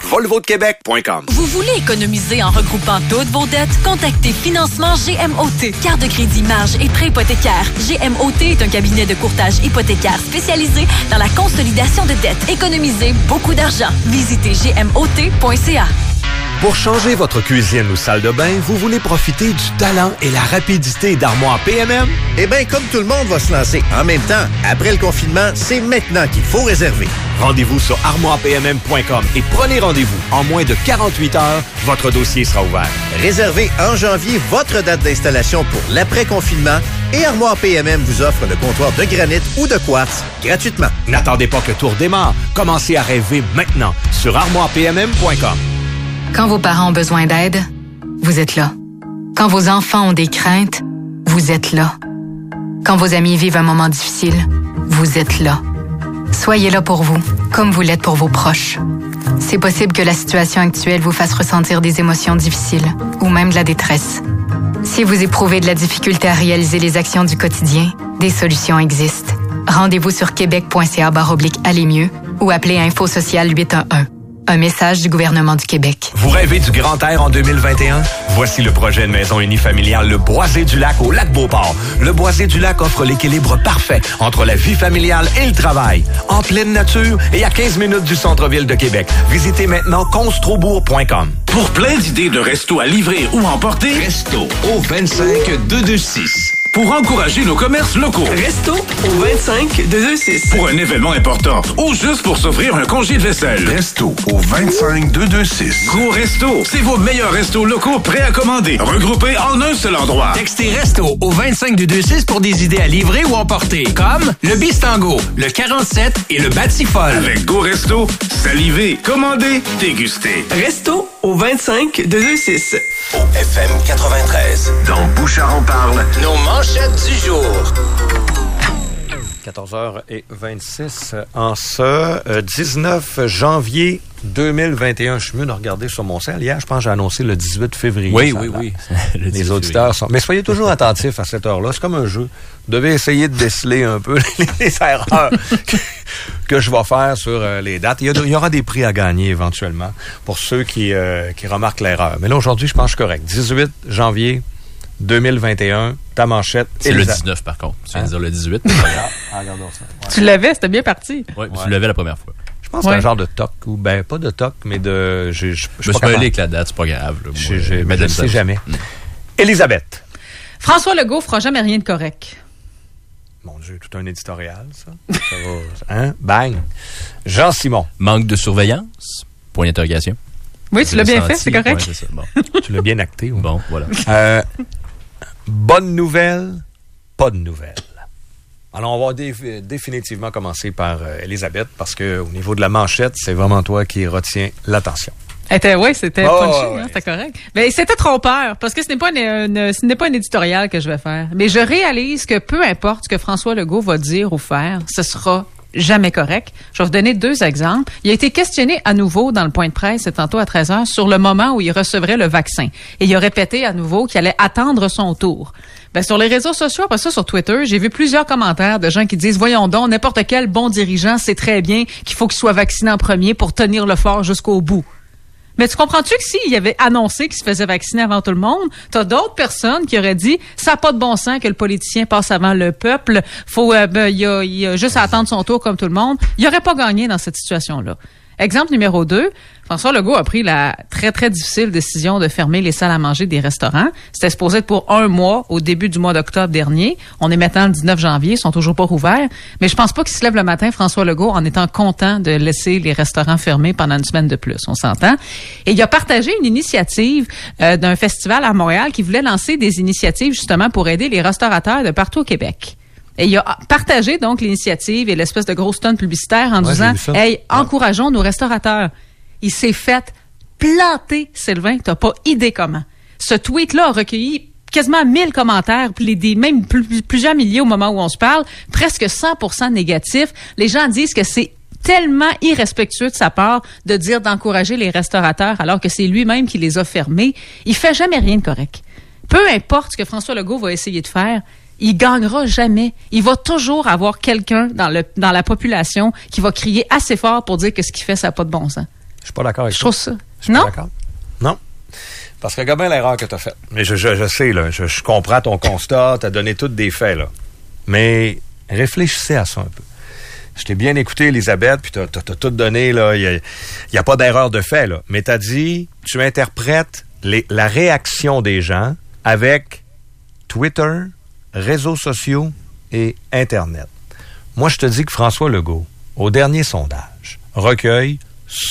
volvodequebec.com. Vous voulez économiser en regroupant toutes vos dettes? Contactez Financement GMOT. Carte de crédit, marge et prêt hypothécaire. GMOT est un cabinet de courtage hypothécaire spécialisé dans la consolidation de dettes. Économisez beaucoup d'argent. Visitez gmot.ca. Pour changer votre cuisine ou salle de bain, vous voulez profiter du talent et la rapidité d'Armoire PMM? Eh bien, comme tout le monde va se lancer en même temps, après le confinement, c'est maintenant qu'il faut réserver. Rendez-vous sur armoirepmm.com et prenez rendez-vous. En moins de 48 heures, votre dossier sera ouvert. Réservez en janvier votre date d'installation pour l'après-confinement et Armoire PMM vous offre le comptoir de granit ou de quartz gratuitement. N'attendez pas que le tour démarre. Commencez à rêver maintenant sur armoirepmm.com. Quand vos parents ont besoin d'aide, vous êtes là. Quand vos enfants ont des craintes, vous êtes là. Quand vos amis vivent un moment difficile, vous êtes là. Soyez là pour vous, comme vous l'êtes pour vos proches. C'est possible que la situation actuelle vous fasse ressentir des émotions difficiles ou même de la détresse. Si vous éprouvez de la difficulté à réaliser les actions du quotidien, des solutions existent. Rendez-vous sur québec.ca/aller mieux ou appelez Info Social 811. Un message du gouvernement du Québec. Vous rêvez du grand air en 2021? Voici le projet de maison unifamiliale Le Boisé du Lac au Lac-Beauport. Le Boisé du Lac offre l'équilibre parfait entre la vie familiale et le travail. En pleine nature et à 15 minutes du centre-ville de Québec. Visitez maintenant constrobourg.com. Pour plein d'idées de restos à livrer ou emporter, Resto au 25226. Pour encourager nos commerces locaux. Resto au 25226. Pour un événement important ou juste pour s'offrir un congé de vaisselle. Resto au 25226. Go Resto, c'est vos meilleurs restos locaux prêts à commander, regroupés en un seul endroit. Textez Resto au 25226 pour des idées à livrer ou emporter, comme le Bistango, le 47 et le Batifol. Avec Go Resto, salivez, commandez, dégustez. Resto au 25226. Au FM 93. Dans Bouchard en parle, nos manchettes du jour. 14h26 en ce 19 janvier 2021. Je suis mieux de regarder sur mon sel. Hier, je pense que j'ai annoncé le 18 février. Oui. Les auditeurs sont... Mais soyez toujours attentifs à cette heure-là. C'est comme un jeu. Vous devez essayer de déceler un peu les erreurs que je vais faire sur les dates. Il y aura des prix à gagner éventuellement pour ceux qui remarquent l'erreur. Mais là, aujourd'hui, je pense que je suis correct. 18 janvier 2021, ta manchette. C'est le 19 par contre. Tu viens de dire le 18. Regardons ça. Ouais. Tu l'avais, c'était bien parti. Oui, tu l'avais la première fois. Je pense que c'est un genre de toc, ou ben pas de toc, mais de... Je me suis mêlé avec la date, c'est pas grave. Là, mais je ne sais jamais. Élisabeth. François Legault fera jamais rien de correct. Mon Dieu, tout un éditorial, ça. Ça va, hein? Bang. Jean-Simon. Manque de surveillance? Point d'interrogation. Oui, tu l'as bien fait, c'est correct. Ouais, c'est ça. Bon. Tu l'as bien acté. Oui. Bon, voilà. Bonne nouvelle, pas de nouvelle. Alors, on va définitivement commencer par Élisabeth, parce que au niveau de la manchette, c'est vraiment toi qui retiens l'attention. Oui, c'était punchy, c'était correct. Mais c'était trompeur, parce que ce n'est pas un éditorial que je vais faire. Mais je réalise que peu importe ce que François Legault va dire ou faire, ce sera jamais correct. Je vais vous donner 2 exemples. Il a été questionné à nouveau dans le point de presse, tantôt à 13h, sur le moment où il recevrait le vaccin. Et il a répété à nouveau qu'il allait attendre son tour. Sur les réseaux sociaux, après ça, sur Twitter, j'ai vu plusieurs commentaires de gens qui disent « Voyons donc, n'importe quel bon dirigeant sait très bien qu'il faut qu'il soit vacciné en premier pour tenir le fort jusqu'au bout. » Mais tu comprends-tu que s'il avait annoncé qu'il se faisait vacciner avant tout le monde, t'as d'autres personnes qui auraient dit « Ça n'a pas de bon sens que le politicien passe avant le peuple, faut il a juste à attendre son tour comme tout le monde. » Il n'aurait pas gagné dans cette situation-là. Exemple numéro 2, François Legault a pris la très, très difficile décision de fermer les salles à manger des restaurants. C'était supposé être pour 1 mois au début du mois d'octobre dernier. On est maintenant le 19 janvier, ils sont toujours pas rouverts. Mais je pense pas qu'il se lève le matin, François Legault, en étant content de laisser les restaurants fermés pendant une semaine de plus. On s'entend. Et il a partagé une initiative d'un festival à Montréal qui voulait lancer des initiatives justement pour aider les restaurateurs de partout au Québec. Et il a partagé donc l'initiative et l'espèce de grosse tonne publicitaire en disant « Hey, encourageons nos restaurateurs ». Il s'est fait planter, Sylvain, t'as pas idée comment. Ce tweet-là a recueilli quasiment 1000 commentaires, même plusieurs milliers au moment où on se parle, presque 100% négatifs. Les gens disent que c'est tellement irrespectueux de sa part de dire d'encourager les restaurateurs alors que c'est lui-même qui les a fermés. Il fait jamais rien de correct. Peu importe ce que François Legault va essayer de faire, il gagnera jamais. Il va toujours avoir quelqu'un dans la population qui va crier assez fort pour dire que ce qu'il fait, ça n'a pas de bon sens. suis pas d'accord avec Je toi. trouve ça. Je suis pas d'accord. Non. Parce que regarde bien l'erreur que tu as faite. Mais je sais, là, je comprends ton constat, tu as donné tous des faits, là. Mais réfléchissez à ça un peu. Je t'ai bien écouté, Elisabeth, puis t'as tout donné, là. Il y a pas d'erreur de fait, là. Mais t'as dit, tu interprètes la réaction des gens avec Twitter, réseaux sociaux et Internet. Moi, je te dis que François Legault, au dernier sondage, recueille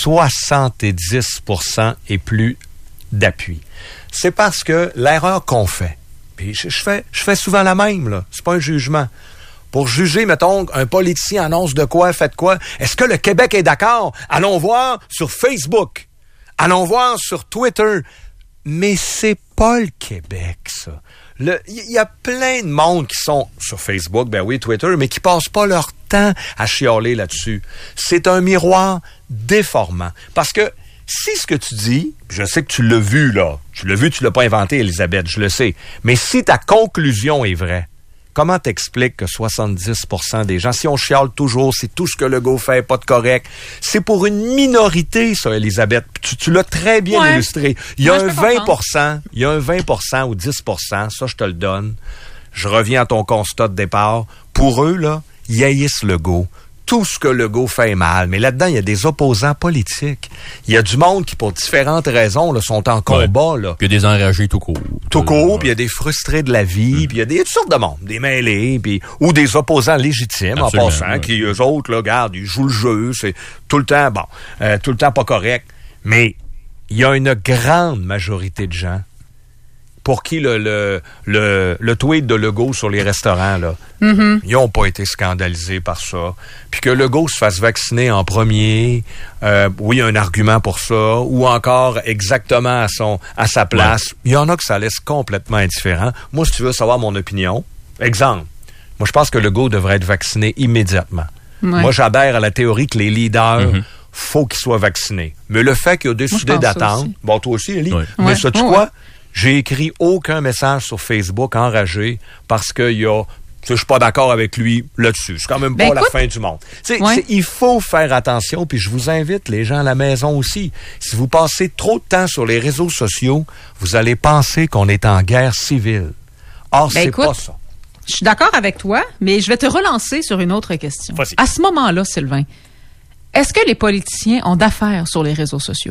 70% et plus d'appui. C'est parce que l'erreur qu'on fait, puis je fais souvent la même, là. C'est pas un jugement. Pour juger, mettons, un politicien annonce de quoi, fait quoi. Est-ce que le Québec est d'accord? Allons voir sur Facebook. Allons voir sur Twitter. Mais c'est pas le Québec, ça. Il y a plein de monde qui sont sur Facebook, ben oui, Twitter, mais qui passent pas leur temps à chialer là-dessus. C'est un miroir déformant. Parce que si ce que tu dis, je sais que tu l'as vu, là. Tu l'as pas inventé, Elisabeth, je le sais. Mais si ta conclusion est vraie, comment t'expliques que 70% des gens, si on chiale toujours, c'est tout ce que Legault fait, pas de correct, c'est pour une minorité, ça, Elisabeth. Tu l'as très bien illustré. Il y a un 20%, ou 10%, ça, je te le donne. Je reviens à ton constat de départ. Pour eux, là, ils haïssent Legault. Tout ce que Legault fait est mal. Mais là-dedans, il y a des opposants politiques. Il y a du monde qui, pour différentes raisons, là, sont en combat. Là. Puis il y a des enragés tout court. Tout court, puis il y a des frustrés de la vie, puis il y a toutes sortes de monde, des mêlés, puis ou des opposants légitimes, absolument, en passant, qui, eux autres, là, regarde, ils jouent le jeu, c'est tout le temps, tout le temps pas correct. Mais il y a une grande majorité de gens pour qui le tweet de Legault sur les restaurants, là, ils n'ont pas été scandalisés par ça. Puis que Legault se fasse vacciner en premier, oui, il y a un argument pour ça, ou encore exactement à sa place. Il y en a que ça laisse complètement indifférent. Moi, si tu veux savoir mon opinion, exemple, moi, je pense que Legault devrait être vacciné immédiatement. Ouais. Moi, j'adhère à la théorie que les leaders, faut qu'ils soient vaccinés. Mais le fait qu'ils ont décidé d'attendre, bon, toi aussi, Élie, mais ça, tu quoi? J'ai écrit aucun message sur Facebook enragé parce que je suis pas d'accord avec lui là-dessus. C'est quand même pas la fin du monde. Il faut faire attention, puis je vous invite, les gens à la maison aussi. Si vous passez trop de temps sur les réseaux sociaux, vous allez penser qu'on est en guerre civile. Or, c'est pas ça. Je suis d'accord avec toi, mais je vais te relancer sur une autre question. Vas-y. À ce moment-là, Sylvain, est-ce que les politiciens ont d'affaires sur les réseaux sociaux?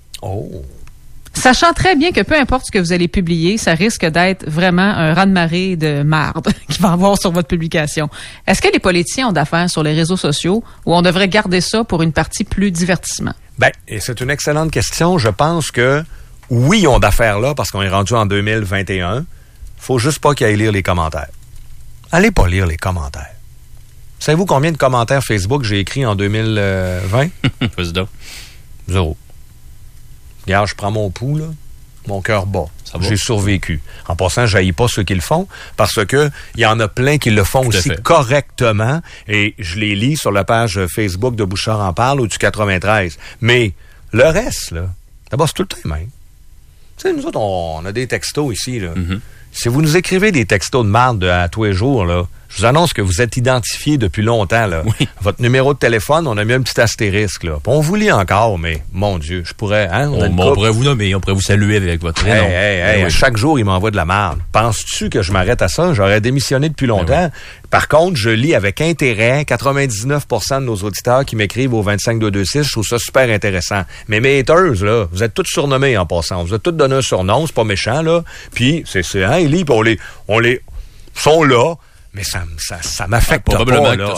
Oh! Sachant très bien que peu importe ce que vous allez publier, ça risque d'être vraiment un raz-de-marée de marde qu'il va y avoir sur votre publication. Est-ce que les politiciens ont d'affaires sur les réseaux sociaux ou on devrait garder ça pour une partie plus divertissement? Ben, et c'est une excellente question. Je pense que oui, ils ont d'affaires là parce qu'on est rendu en 2021. Faut juste pas qu'ils aillent lire les commentaires. Allez pas lire les commentaires. Savez-vous combien de commentaires Facebook j'ai écrits en 2020? Vas-y donc. 0. Regarde, je prends mon pouls, là, mon cœur bat. J'ai survécu. En passant, je n'haïs pas ceux qui le font, parce que il y en a plein qui le font aussi correctement, et je les lis sur la page Facebook de Bouchard en parle ou du 93. Mais le reste, là, d'abord, c'est tout le temps même. Tu sais, nous autres, on a des textos ici, là. Si vous nous écrivez des textos de marde à tous les jours, là, je vous annonce que vous êtes identifié depuis longtemps. Là. Oui. Votre numéro de téléphone, on a mis un petit astérisque. Là. On vous lit encore, mais mon Dieu, je pourrais... Hein, on pourrait vous nommer, on pourrait vous saluer avec votre prénom. Oui. Chaque jour, il m'envoie de la merde. Penses-tu que je m'arrête à ça? J'aurais démissionné depuis longtemps. Oui. Par contre, je lis avec intérêt 99% de nos auditeurs qui m'écrivent au 25226. Je trouve ça super intéressant. Mais mes haters, là, vous êtes tous surnommés en passant. Vous êtes tous donné un surnom, c'est pas méchant, là. Puis, c'est hein, Élie, puis on les sont là. Mais ça m'affecte probablement pas, là.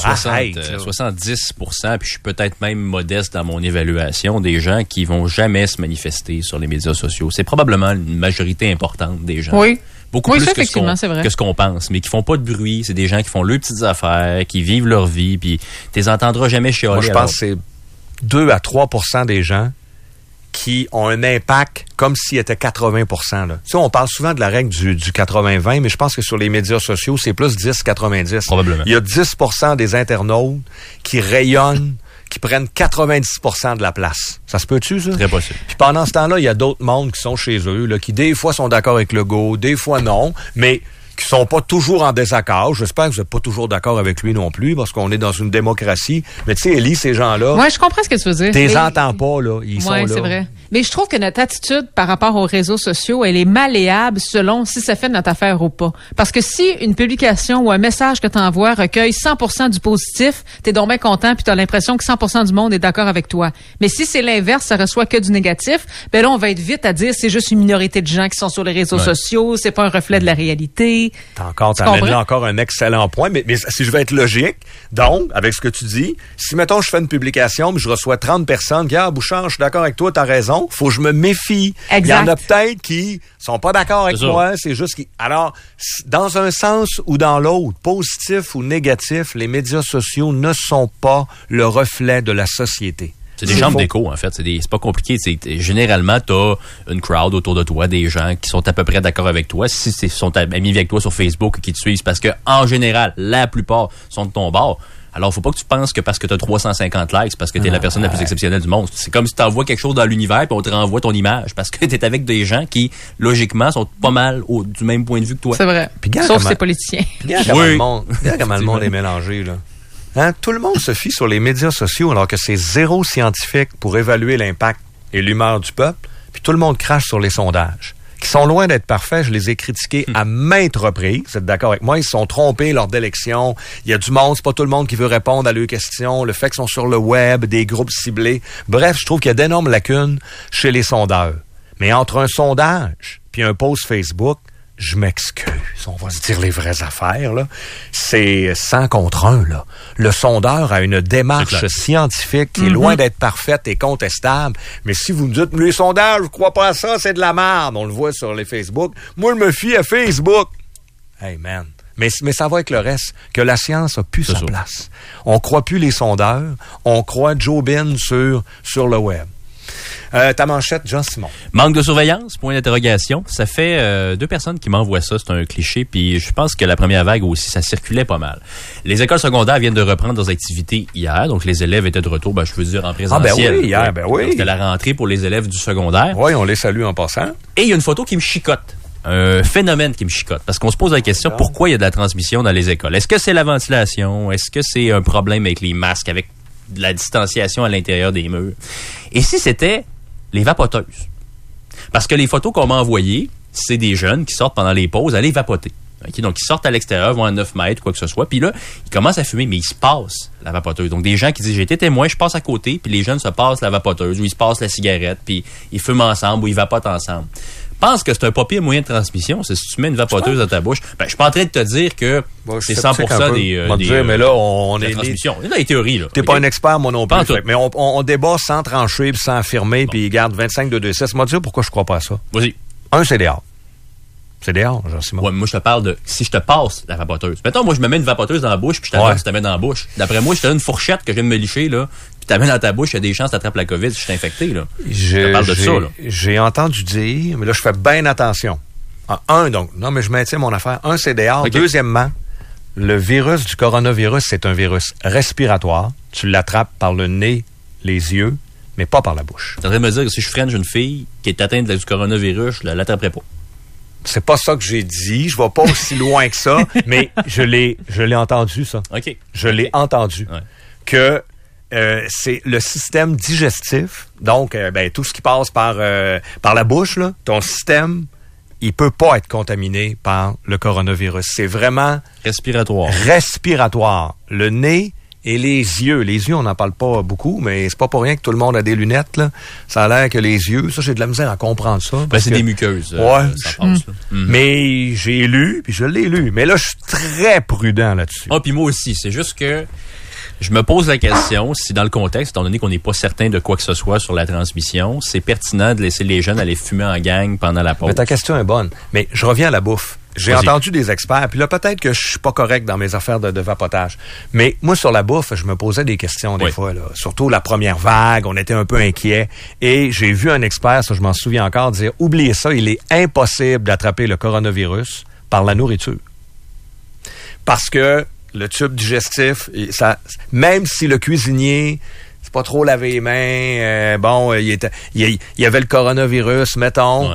70%, puis je suis peut-être même modeste dans mon évaluation, des gens qui vont jamais se manifester sur les médias sociaux. C'est probablement une majorité importante des gens. Oui. Beaucoup plus que ce qu'on pense, mais qui font pas de bruit. C'est des gens qui font leurs petites affaires, qui vivent leur vie, puis tu les entendras jamais chialer. Moi, je pense que c'est 2 à 3% des gens qui ont un impact comme s'il était 80%. Là. Tu sais, on parle souvent de la règle du 80-20, mais je pense que sur les médias sociaux, c'est plus 10-90. Probablement. Il y a 10% des internautes qui rayonnent, qui prennent 90% de la place. Ça se peut-tu, ça? Très possible. Puis pendant ce temps-là, il y a d'autres mondes qui sont chez eux, là, qui des fois sont d'accord avec Legault, des fois non, mais qui sont pas toujours en désaccord. J'espère que vous êtes pas toujours d'accord avec lui non plus, parce qu'on est dans une démocratie. Mais tu sais, Élie, ces gens-là... Ouais, je comprends ce que tu veux dire. T'es entends pas, là. Ils sont là. C'est vrai. Mais je trouve que notre attitude par rapport aux réseaux sociaux, elle est malléable selon si ça fait notre affaire ou pas. Parce que si une publication ou un message que tu envoies recueille 100% du positif, t'es donc bien content puis t'as l'impression que 100% du monde est d'accord avec toi. Mais si c'est l'inverse, ça reçoit que du négatif, ben là, on va être vite à dire c'est juste une minorité de gens qui sont sur les réseaux sociaux, c'est pas un reflet de la réalité. T'amènes là encore un excellent point, mais si je veux être logique, donc, avec ce que tu dis, si, mettons, je fais une publication, mais je reçois 30 personnes qui disent « Ah, Bouchard, je suis d'accord avec toi, t'as raison. » Faut que je me méfie. Exact. Il y en a peut-être qui sont pas d'accord avec moi. C'est juste qui. Alors, dans un sens ou dans l'autre, positif ou négatif, les médias sociaux ne sont pas le reflet de la société. C'est des chambres d'écho, en fait. C'est pas compliqué. Généralement, t'as une crowd autour de toi, des gens qui sont à peu près d'accord avec toi. Si ils sont amis avec toi sur Facebook et qui te suivent, parce que en général, la plupart sont de ton bord. Alors, faut pas que tu penses que parce que tu as 350 likes, parce que tu es la personne la plus exceptionnelle du monde. C'est comme si tu envoies quelque chose dans l'univers puis on te renvoie ton image parce que tu es avec des gens qui, logiquement, sont pas mal du même point de vue que toi. C'est vrai. Sauf ces politiciens. Regarde comment le monde est mélangé, là. Hein? Tout le monde se fie sur les médias sociaux alors que c'est zéro scientifique pour évaluer l'impact et l'humeur du peuple. Puis tout le monde crache sur les sondages qui sont loin d'être parfaits. Je les ai critiqués à maintes reprises. Vous êtes d'accord avec moi? Ils se sont trompés lors d'élections. Il y a du monde, c'est pas tout le monde qui veut répondre à leurs questions. Le fait qu'ils sont sur le web, des groupes ciblés. Bref, je trouve qu'il y a d'énormes lacunes chez les sondeurs. Mais entre un sondage puis un post Facebook, je m'excuse, on va se dire les vraies affaires, là. C'est 100 contre 1, là. Le sondeur a une démarche scientifique qui est loin d'être parfaite et contestable. Mais si vous me dites, les sondages, je crois pas à ça, c'est de la merde. On le voit sur les Facebook. Moi, je me fie à Facebook. Hey, man. Mais ça va avec le reste, que la science a plus sa place. On croit plus les sondeurs, on croit Joe Bin sur le web. Ta manchette, Jean-Simon. Manque de surveillance, point d'interrogation. Ça fait 2 personnes qui m'envoient ça, c'est un cliché, puis je pense que la première vague aussi, ça circulait pas mal. Les écoles secondaires viennent de reprendre leurs activités hier, donc les élèves étaient de retour, je veux dire, en présentiel. Ah ben oui, hier, ben oui. C'était la rentrée pour les élèves du secondaire. Oui, on les salue en passant. Et il y a une photo qui me chicote. Un phénomène qui me chicote. Parce qu'on se pose la question, pourquoi il y a de la transmission dans les écoles? Est-ce que c'est la ventilation? Est-ce que c'est un problème avec les masques, avec de la distanciation à l'intérieur des murs? Et si c'était les vapoteuses? Parce que les photos qu'on m'a envoyées, c'est des jeunes qui sortent pendant les pauses aller vapoter. Okay? Donc, ils sortent à l'extérieur, vont à 9 mètres, quoi que ce soit. Puis là, ils commencent à fumer, mais ils se passent la vapoteuse. Donc, des gens qui disent, j'ai été témoin, je passe à côté, puis les jeunes se passent la vapoteuse, ou ils se passent la cigarette, puis ils fument ensemble, ou ils vapotent ensemble. Pense que c'est un pas pire moyen de transmission, c'est si tu mets une vapoteuse dans ta bouche. Je suis pas en train de te dire que c'est 100% des mais là, on est transmission. Il y a des théories, là. T'es pas un expert, moi non plus. Mais on débat sans trancher puis sans affirmer, puis il garde 25-2-2-6. Moi, dire pourquoi je crois pas à ça. Vas-y. C'est dehors. C'est dehors, Jean-Simon. Ouais, moi, je te parle de si je te passe la vapoteuse. Mettons, moi, je me mets une vapoteuse dans la bouche, puis je t'amène, tu te mets dans la bouche. D'après moi, je te donne une fourchette que je viens de me licher, là, puis tu t'amènes dans ta bouche, il y a des chances d'attraper la COVID si je suis infecté, là. Je te parle de ça, là. J'ai entendu dire, mais là, je fais bien attention. Mais je maintiens mon affaire. C'est dehors. Okay. Deuxièmement, le virus du coronavirus, c'est un virus respiratoire. Tu l'attrapes par le nez, les yeux, mais pas par la bouche. Tu es en train de me dire que si je french une fille qui est atteinte du coronavirus, je ne l'attraperai pas. C'est pas ça que j'ai dit. Je vais pas aussi loin que ça, mais je l'ai entendu, ça. OK. Je l'ai entendu. Ouais. Que c'est le système digestif, donc tout ce qui passe par la bouche, là, ton système, il peut pas être contaminé par le coronavirus. C'est vraiment respiratoire. Le nez et les yeux. Les yeux, on n'en parle pas beaucoup, mais c'est pas pour rien que tout le monde a des lunettes, là. Ça a l'air que les yeux, ça, j'ai de la misère à comprendre ça. C'est des muqueuses. Ça passe, là. Mais j'ai lu, puis je l'ai lu. Mais là, je suis très prudent là-dessus. Puis moi aussi. C'est juste que je me pose la question si dans le contexte, étant donné qu'on n'est pas certain de quoi que ce soit sur la transmission, c'est pertinent de laisser les jeunes aller fumer en gang pendant la pause. Mais ta question est bonne. Mais je reviens à la bouffe. J'ai entendu des experts, puis là, peut-être que je suis pas correct dans mes affaires de vapotage. Mais moi, sur la bouffe, je me posais des questions des fois, là. Surtout la première vague, on était un peu inquiets. Et j'ai vu un expert, ça je m'en souviens encore, dire, oubliez ça, il est impossible d'attraper le coronavirus par la nourriture. Parce que le tube digestif, même si le cuisinier, c'est pas trop lavé les mains, il y avait le coronavirus, mettons, mais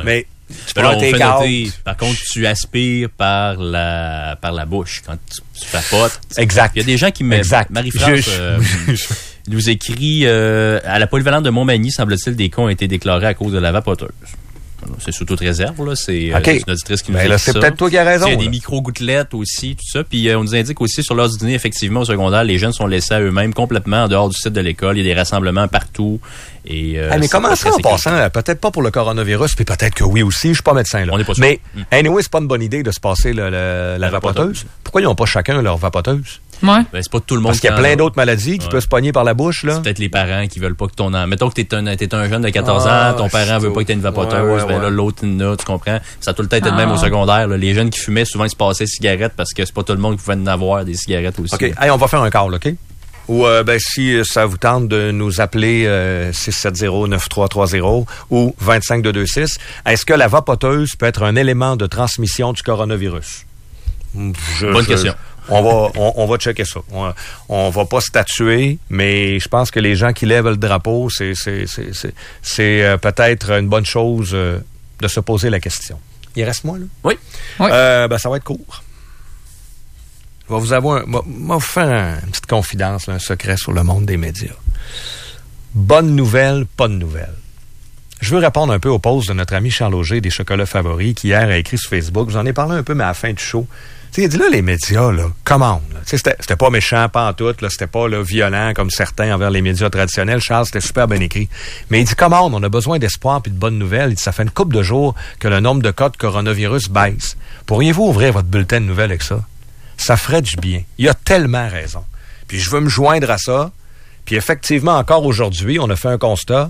Tu prends un take-out. Par contre, tu aspires par la bouche quand tu papotes. Exact. Il y a des gens qui Marie-France nous écrit à la polyvalente de Montmagny, semble-t-il, des cas ont été déclarés à cause de la vapoteuse. C'est sous toute réserve, là. C'est une auditrice qui nous dit ça. C'est peut-être toi qui as raison. Il y a des micro-gouttelettes aussi, tout ça. Puis on nous indique aussi sur l'heure du dîner, effectivement, au secondaire, les jeunes sont laissés à eux-mêmes complètement en dehors du site de l'école. Il y a des rassemblements partout. Mais comment ça, en passant? Peut-être pas pour le coronavirus, puis peut-être que oui aussi. Je suis pas médecin, là. On n'est pas sûr. Mais, anyway, c'est pas une bonne idée de se passer la vapoteuse. Pourquoi ils n'ont pas chacun leur vapoteuse? Ouais. Ben, c'est pas tout le monde. Parce qu'il y a plein d'autres maladies qui peuvent se pogner par la bouche, là. C'est peut-être les parents qui veulent pas que ton enfant. Mettons que t'es un jeune de 14 ans, ton parent veut pas que t'aies une vapoteuse, là, l'autre, tu comprends? Ça a tout le temps été de même au secondaire, là. Les jeunes qui fumaient, souvent, ils se passaient cigarettes parce que c'est pas tout le monde qui pouvait en avoir des cigarettes aussi. OK. Hey, on va faire un call, OK? Ou, si ça vous tente de nous appeler, 670-9330 ou 25226, est-ce que la vapoteuse peut être un élément de transmission du coronavirus? Bonne question. On va checker ça. On va pas statuer, mais je pense que les gens qui lèvent le drapeau, c'est peut-être une bonne chose de se poser la question. Il reste moi, là? Oui. Ça va être court. Je vais vous avouer, vous faire une petite confidence, là, un secret sur le monde des médias. Bonne nouvelle, pas de nouvelle. Je veux répondre un peu aux posts de notre ami Charles Auger des Chocolats Favoris qui hier a écrit sur Facebook. J'en ai parlé un peu, mais à la fin du show. Tu sais, il a dit là, les médias, là, commande. C'était pas méchant, pas en tout, là, c'était pas là, violent comme certains envers les médias traditionnels. Charles, c'était super bien écrit. Mais il dit, commande, on a besoin d'espoir puis de bonnes nouvelles. Il dit, ça fait une couple de jours que le nombre de cas de coronavirus baisse. Pourriez-vous ouvrir votre bulletin de nouvelles avec ça? Ça ferait du bien. Il a tellement raison. Puis je veux me joindre à ça. Puis effectivement, encore aujourd'hui, on a fait un constat.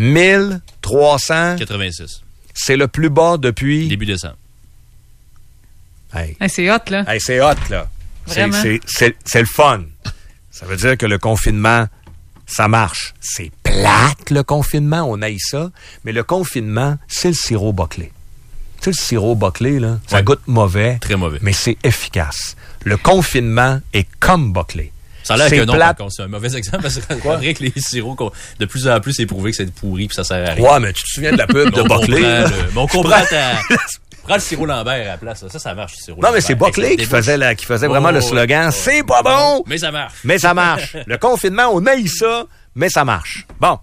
1386. C'est le plus bas depuis... Début décembre. Hey. Hey, c'est hot, là. Hey, c'est hot, là. C'est le fun. Ça veut dire que le confinement, ça marche. C'est plate, le confinement. On haït ça. Mais le confinement, c'est le sirop Boclé. Tu sais, le sirop Boclé, là, ça goûte mauvais. Très mauvais. Mais c'est efficace. Le confinement est comme Boclé. Ça a l'air que non, par contre, c'est un mauvais exemple parce que c'est vrai que les sirops, de plus en plus, c'est prouvé que c'est pourri puis ça sert à rien. Ouais, mais tu te souviens de la pub de Boclé? On comprend prends le sirop Lambert à la place. Ça marche, le sirop Lambert. Non, mais c'est Boclé qui faisait vraiment le slogan « C'est pas bon! » Mais ça marche. Mais ça marche. Le confinement, on haït ça, mais ça marche. Bon.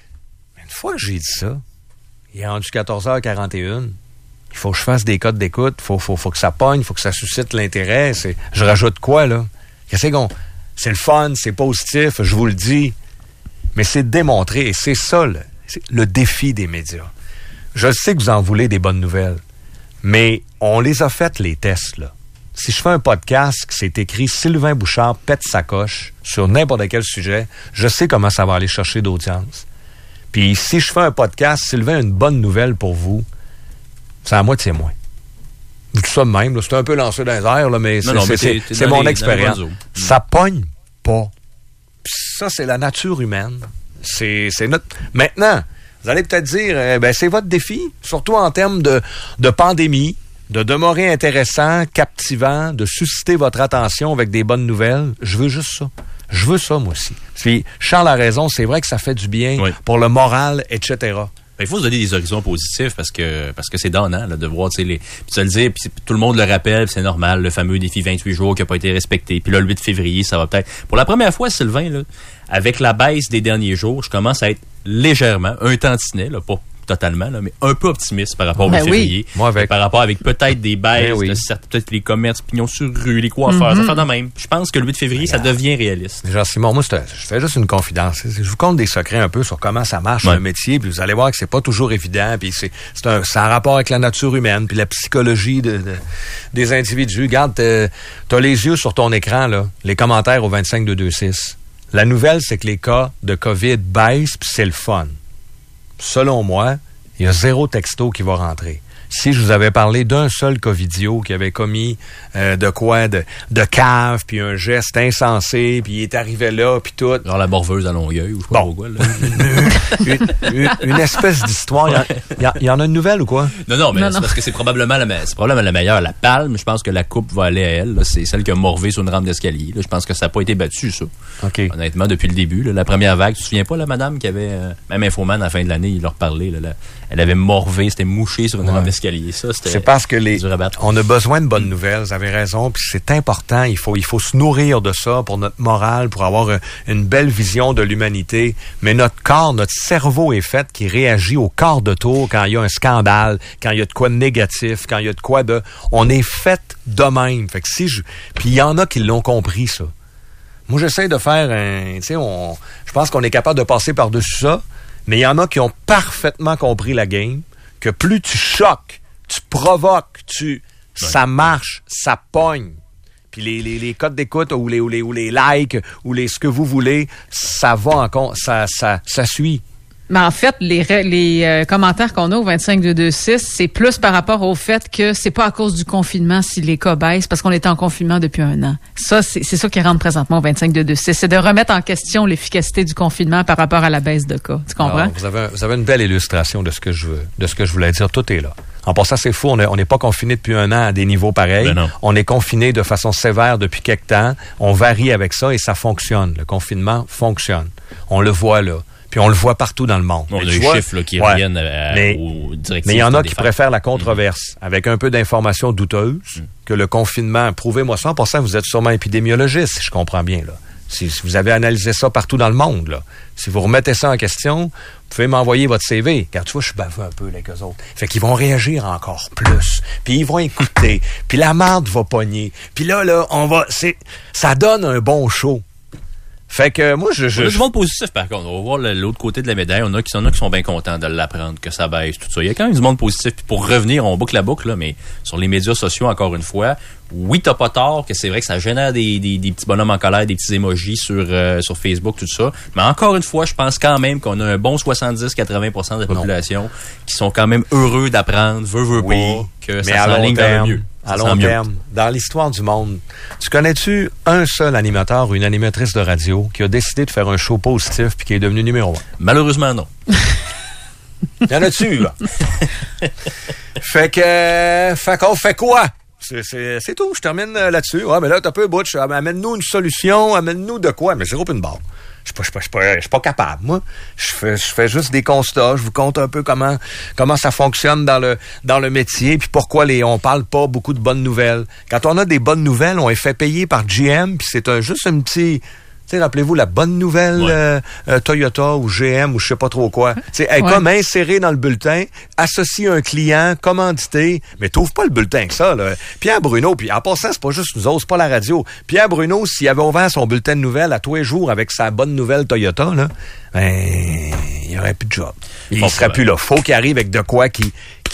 Une fois que j'ai dit ça, il est rendu 14h41. Il faut que je fasse des codes d'écoute. Faut que ça pogne. Faut que ça suscite l'intérêt. Je rajoute quoi, là? Qu'est-ce qu'on... C'est le fun, c'est positif, je vous le dis. Mais c'est démontré, et c'est ça, le défi des médias. Je sais que vous en voulez des bonnes nouvelles, mais on les a faites, les tests, là. Si je fais un podcast qui s'est écrit « Sylvain Bouchard pète sa coche » sur n'importe quel sujet, je sais comment ça va aller chercher d'audience. Puis si je fais un podcast « Sylvain a une bonne nouvelle pour vous », c'est à moitié moins. Tout ça de même, là, c'est un peu lancé dans les airs, là, mais c'est mon expérience. Ça pogne pas. Puis ça, c'est la nature humaine. C'est notre... Maintenant, vous allez peut-être dire, c'est votre défi, surtout en termes de pandémie, de demeurer intéressant, captivant, de susciter votre attention avec des bonnes nouvelles. Je veux juste ça. Je veux ça, moi aussi. Puis Charles a raison, c'est vrai que ça fait du bien pour le moral, etc. Il faut se donner des horizons positifs parce que c'est donnant là, de voir, tu sais, puis se le dire, puis tout le monde le rappelle, c'est normal, le fameux défi 28 jours qui n'a pas été respecté. Puis là, le 8 février, ça va peut-être... Pour la première fois, Sylvain, là, avec la baisse des derniers jours, je commence à être légèrement, un tantinet, là, pas totalement, là, mais un peu optimiste par rapport au 8 février. Moi avec. Par rapport avec peut-être des baisses de peut-être les commerces, pignons sur rue, les coiffeurs, ça fait de même. Je pense que le 8 février, ça devient réaliste. Jean-Simon, moi, je fais juste une confidence. Je vous compte des secrets un peu sur comment ça marche le métier, puis vous allez voir que c'est pas toujours évident, puis c'est un rapport avec la nature humaine, puis la psychologie des individus. Regarde, t'as les yeux sur ton écran, là, les commentaires au 25226. La nouvelle, c'est que les cas de COVID baissent, puis c'est le fun. Selon moi, il y a 0 texto qui va rentrer. Si je vous avais parlé d'un seul covidio qui avait commis de cave, puis un geste insensé, puis il est arrivé là, puis tout. Genre la morveuse à Longueuil, ou je sais pas pourquoi. Une espèce d'histoire. Il y en a une nouvelle ou quoi? Non, mais c'est parce que c'est probablement la meilleure. La palme, je pense que la coupe va aller à elle. Là. C'est celle qui a morvé sur une rampe d'escalier. Là. Je pense que ça n'a pas été battu, ça. Okay. Honnêtement, depuis le début. Là, la première vague, tu te souviens pas, la madame qui avait, même Infoman, à la fin de l'année, il leur parlait. Là, elle avait morvé, c'était mouché sur une rampe d'escalier. escalier. Ça, c'est parce que on a besoin de bonnes nouvelles, vous avez raison, puis c'est important, il faut se nourrir de ça pour notre morale, pour avoir une belle vision de l'humanité. Mais notre corps, notre cerveau est fait qui réagit au quart de tour quand il y a un scandale, quand il y a de quoi de négatif, quand il y a de quoi de... On est fait de même. Fait que puis il y en a qui l'ont compris, ça. Moi, j'essaie de faire je pense qu'on est capable de passer par-dessus ça, mais il y en a qui ont parfaitement compris la game, que plus tu choques, tu provoques, ça marche, ça pogne. Puis les codes d'écoute ou les likes ou ce que vous voulez, ça va encore, ça suit. Mais en fait, les commentaires qu'on a au 25226, c'est plus par rapport au fait que c'est pas à cause du confinement si les cas baissent, parce qu'on est en confinement depuis 1 an. Ça, c'est ça qui rentre présentement au 25226. C'est de remettre en question l'efficacité du confinement par rapport à la baisse de cas. Tu comprends? Alors, vous avez une belle illustration de ce que je voulais dire. Tout est là. En passant, c'est fou. On n'est pas confiné depuis 1 an à des niveaux pareils. On est confiné de façon sévère depuis quelque temps. On varie avec ça et ça fonctionne. Le confinement fonctionne. On le voit là. Puis on le voit partout dans le monde. On a des chiffres là, qui reviennent aux directives. Mais il y en a qui préfèrent la controverse, avec un peu d'informations douteuses, que le confinement. Prouvez-moi ça. En passant, vous êtes sûrement épidémiologiste, si je comprends bien, là. Si vous avez analysé ça partout dans le monde, là. Si vous remettez ça en question, vous pouvez m'envoyer votre CV. Car tu vois, je suis baveux un peu avec eux autres. Fait qu'ils vont réagir encore plus. Puis ils vont écouter. Puis la marde va pogner. Puis là, ça donne un bon show. Fait que moi, on a du monde positif, par contre. On va voir l'autre côté de la médaille. On a qui sont bien contents de l'apprendre, que ça baisse, tout ça. Il y a quand même du monde positif. Puis pour revenir, on boucle la boucle, là, mais sur les médias sociaux, encore une fois, oui, t'as pas tort que c'est vrai que ça génère des petits bonhommes en colère, des petits emojis sur Facebook, tout ça. Mais encore une fois, je pense quand même qu'on a un bon 70-80% de la population qui sont quand même heureux d'apprendre, veut pas, que ça s'enligne vers le mieux. À long terme, dans l'histoire du monde, tu connais-tu un seul animateur ou une animatrice de radio qui a décidé de faire un show positif puis qui est devenu numéro 1? Malheureusement, non. Y en a-tu, là? Fait qu'on fait quoi? C'est tout, je termine là-dessus. Ouais, mais là, t'as peu Butch, amène-nous une solution, amène-nous de quoi? Mais zéro puis une barre. Je suis pas capable, moi. Je fais juste des constats, je vous compte un peu comment ça fonctionne dans le métier, puis pourquoi on parle pas beaucoup de bonnes nouvelles. Quand on a des bonnes nouvelles, on est fait payer par GM, puis c'est juste un petit... Tu sais, rappelez-vous la bonne nouvelle Toyota ou GM ou je sais pas trop quoi. C'est comme inséré dans le bulletin, associé un client, commandité, mais trouve pas le bulletin que ça, là. Pierre Bruno, puis en passant, c'est pas juste nous autres, c'est pas la radio. Pierre Bruno, s'il avait ouvert son bulletin de nouvelles à tous les jours avec sa bonne nouvelle Toyota, là, il y aurait plus de job. Il serait plus là. Faut qu'il arrive avec de quoi qui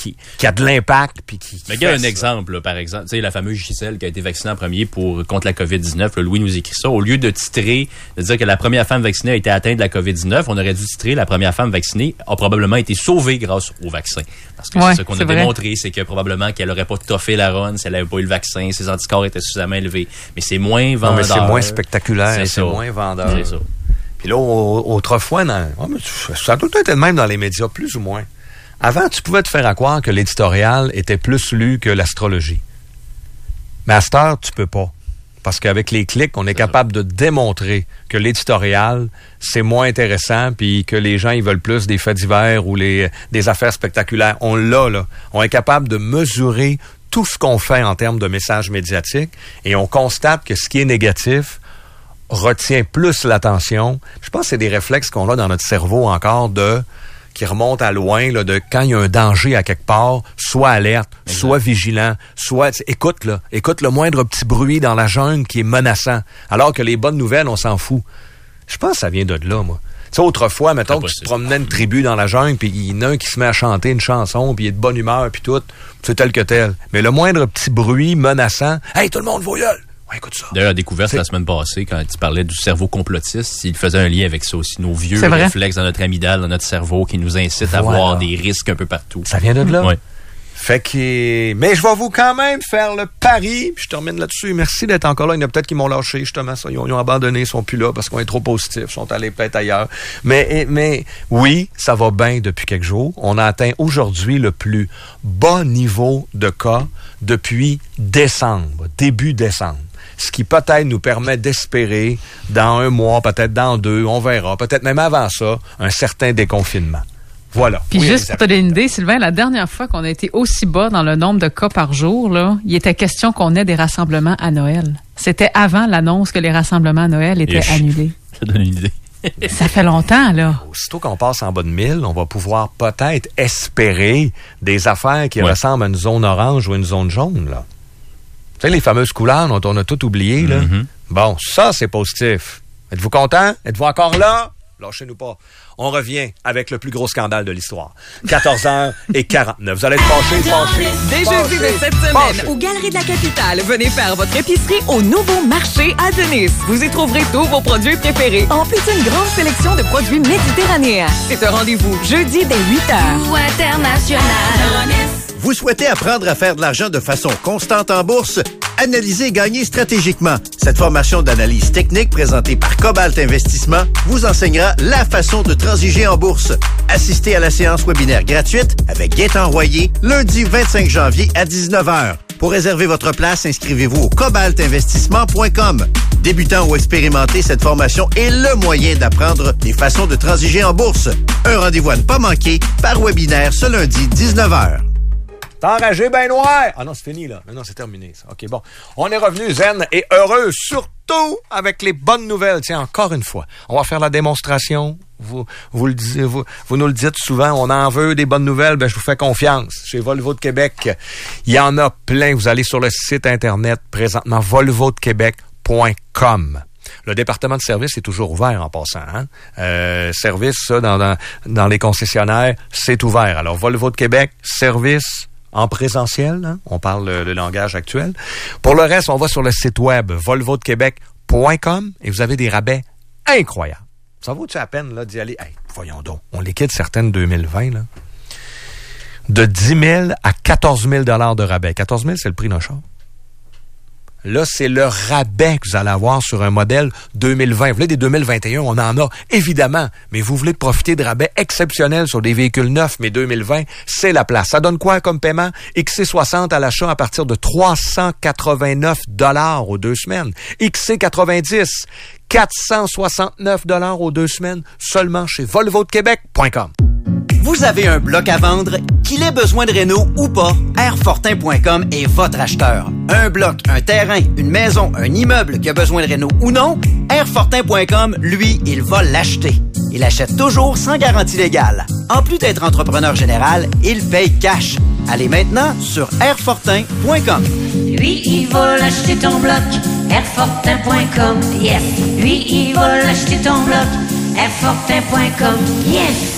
a de l'impact. Puis mais il y a un exemple, là, par exemple, tu sais, la fameuse Gisèle qui a été vaccinée en premier contre la COVID-19. Là, Louis nous écrit ça. Au lieu de titrer, de dire que la première femme vaccinée a été atteinte de la COVID-19, on aurait dû titrer la première femme vaccinée a probablement été sauvée grâce au vaccin. Parce que c'est ce qu'on a démontré, c'est que probablement qu'elle aurait pas toffé la run si elle avait pas eu le vaccin, ses anticorps étaient suffisamment élevés. Mais c'est moins vendeur. Non, mais c'est moins spectaculaire, c'est moins vendeur. C'est ça. Puis là, autrefois, ça a tout le temps été le même dans les médias, plus ou moins. Avant, tu pouvais te faire croire que l'éditorial était plus lu que l'astrologie. Mais à cette heure, tu peux pas. Parce qu'avec les clics, on est capable de démontrer que l'éditorial, c'est moins intéressant, puis que les gens, ils veulent plus des faits divers ou des affaires spectaculaires. On l'a, là. On est capable de mesurer tout ce qu'on fait en termes de messages médiatiques, et on constate que ce qui est négatif retient plus l'attention. Je pense que c'est des réflexes qu'on a dans notre cerveau encore qui remontent à loin, là, de quand il y a un danger à quelque part, sois alerte, sois vigilant, écoute le moindre petit bruit dans la jungle qui est menaçant. Alors que les bonnes nouvelles, on s'en fout. Je pense que ça vient de là, moi. Tu sais, autrefois, mettons que tu te promenais une tribu dans la jungle, puis il y en a un qui se met à chanter une chanson, puis il est de bonne humeur, puis tout, c'est tel que tel. Mais le moindre petit bruit menaçant, « Hey, tout le monde, vos gueules! » Écoute ça. D'ailleurs, découverte la semaine passée, quand tu parlais du cerveau complotiste, il faisait un lien avec ça aussi. Nos vieux réflexes dans notre amygdale, dans notre cerveau, qui nous incitent à voir des risques un peu partout. Ça vient de là? Oui. Fait que... Mais je vais vous quand même faire le pari, puis je termine là-dessus. Merci d'être encore là. Il y en a peut-être qui m'ont lâché, justement. Ça. Ils ont abandonné, ils sont plus là parce qu'on est trop positifs, ils sont allés peut-être ailleurs. Mais oui, ça va bien depuis quelques jours. On a atteint aujourd'hui le plus bas niveau de cas depuis décembre, début décembre. Ce qui peut-être nous permet d'espérer, dans 1 mois, peut-être dans 2, on verra, peut-être même avant ça, un certain déconfinement. Voilà. Puis oui, juste pour te donner une idée, Sylvain, la dernière fois qu'on a été aussi bas dans le nombre de cas par jour, là, il était question qu'on ait des rassemblements à Noël. C'était avant l'annonce que les rassemblements à Noël étaient annulés. Ça donne une idée. Ça fait longtemps, là. Aussitôt qu'on passe en bas de 1000, on va pouvoir peut-être espérer des affaires qui ressemblent à une zone orange ou une zone jaune, là. Tu sais, les fameuses couleurs dont on a tout oublié, là. Bon, ça, c'est positif. Êtes-vous content? Êtes-vous encore là? Lâchez-nous pas. On revient avec le plus gros scandale de l'histoire. 14h49. Vous allez être fâchés. Dès jeudi de cette semaine, aux Galeries de la Capitale, venez faire votre épicerie au nouveau marché à Denys. Vous y trouverez tous vos produits préférés, en plus d'une grande sélection de produits méditerranéens. C'est un rendez-vous jeudi dès 8h. Ou international. Vous souhaitez apprendre à faire de l'argent de façon constante en bourse? Analyser et gagner stratégiquement. Cette formation d'analyse technique présentée par Cobalt Investissement vous enseignera la façon de transiger en bourse. Assistez à la séance webinaire gratuite avec Gaëtan Royer, lundi 25 janvier à 19h. Pour réserver votre place, inscrivez-vous au cobaltinvestissement.com. Débutant ou expérimenté, cette formation est le moyen d'apprendre les façons de transiger en bourse. Un rendez-vous à ne pas manquer par webinaire ce lundi 19h. T'es enragé, ben noir! Ah non, c'est fini, là. Non, c'est terminé, ça. OK, bon. On est revenu zen et heureux, surtout avec les bonnes nouvelles. Tiens, encore une fois, on va faire la démonstration. Vous nous le dites souvent, on en veut des bonnes nouvelles, ben je vous fais confiance. Chez Volvo de Québec, il y en a plein. Vous allez sur le site Internet, présentement, volvodequebec.com. Le département de service est toujours ouvert en passant. Hein? Service, ça, dans les concessionnaires, c'est ouvert. Alors, Volvo de Québec, service en présentiel, hein? On parle le langage actuel. Pour le reste, on va sur le site web volvodequebec.com et vous avez des rabais incroyables. Ça vaut-tu la peine là, d'y aller? Hey, voyons donc, on liquide certaines 2020, là. De 10 000 à 14 000 $ de rabais. 14 000, c'est le prix d'un char. Là, c'est le rabais que vous allez avoir sur un modèle 2020. Vous voulez des 2021, on en a, évidemment. Mais vous voulez profiter de rabais exceptionnels sur des véhicules neufs, mais 2020, c'est la place. Ça donne quoi comme paiement? XC60 à l'achat à partir de 389 $ aux 2 semaines. XC90, 469 $ aux 2 semaines, seulement chez volvodequebec.com. Vous avez un bloc à vendre, qu'il ait besoin de réno ou pas, Airfortin.com est votre acheteur. Un bloc, un terrain, une maison, un immeuble qui a besoin de réno ou non, Airfortin.com, lui, il va l'acheter. Il achète toujours sans garantie légale. En plus d'être entrepreneur général, il paye cash. Allez maintenant sur Airfortin.com. Lui, il va l'acheter ton bloc, Airfortin.com, yes. Lui, il va l'acheter ton bloc, Airfortin.com, yes.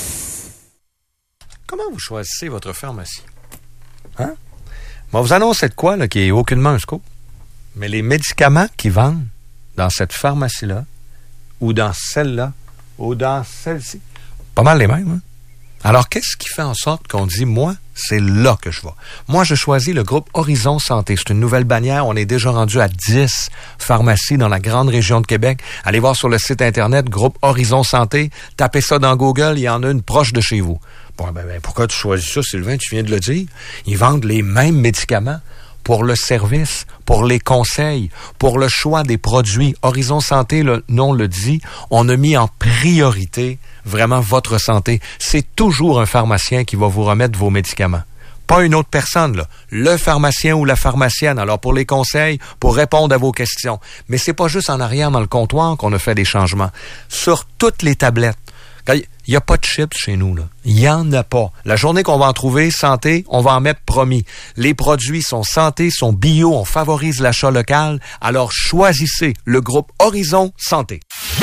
Comment vous choisissez votre pharmacie? Hein? Bon, vous annoncez de quoi, là, qui est aucunement un scoop? Mais les médicaments qu'ils vendent dans cette pharmacie-là, ou dans celle-là, ou dans celle-ci, pas mal les mêmes, hein? Alors, qu'est-ce qui fait en sorte qu'on dit, moi, c'est là que je vais? Moi, je choisis le groupe Horizon Santé. C'est une nouvelle bannière. On est déjà rendu à 10 pharmacies dans la grande région de Québec. Allez voir sur le site Internet, groupe Horizon Santé. Tapez ça dans Google, il y en a une proche de chez vous. Bon, ben, pourquoi tu choisis ça, Sylvain? Tu viens de le dire. Ils vendent les mêmes médicaments pour le service, pour les conseils, pour le choix des produits. Horizon Santé, le nom le dit, on a mis en priorité vraiment votre santé. C'est toujours un pharmacien qui va vous remettre vos médicaments. Pas une autre personne, là. Le pharmacien ou la pharmacienne. Alors, pour les conseils, pour répondre à vos questions. Mais c'est pas juste en arrière dans le comptoir qu'on a fait des changements. Sur toutes les tablettes. Il n'y a pas de chips chez nous, là. Il n'y en a pas. La journée qu'on va en trouver, santé, on va en mettre promis. Les produits sont santé, sont bio, on favorise l'achat local. Alors, choisissez le groupe Horizon Santé.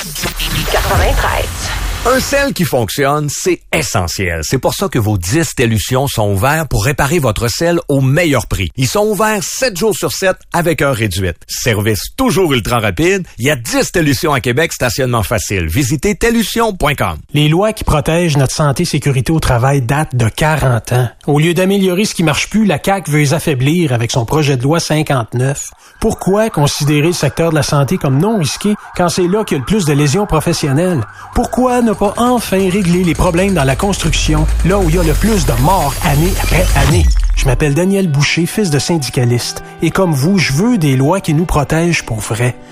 93. Un sel qui fonctionne, c'est essentiel. C'est pour ça que vos 10 Télutions sont ouverts pour réparer votre sel au meilleur prix. Ils sont ouverts 7 jours sur 7 avec heure réduite. Service toujours ultra rapide. Il y a 10 Télutions à Québec, stationnement facile. Visitez télution.com. Les lois qui protègent notre santé et sécurité au travail datent de 40 ans. Au lieu d'améliorer ce qui marche plus, la CAQ veut les affaiblir avec son projet de loi 59. Pourquoi considérer le secteur de la santé comme non risqué quand c'est là qu'il y a le plus de lésions professionnelles? Pourquoi ne pas enfin régler les problèmes dans la construction, là où il y a le plus de morts année après année? Je m'appelle Daniel Boucher, fils de syndicaliste. Et comme vous, je veux des lois qui nous protègent pour vrai.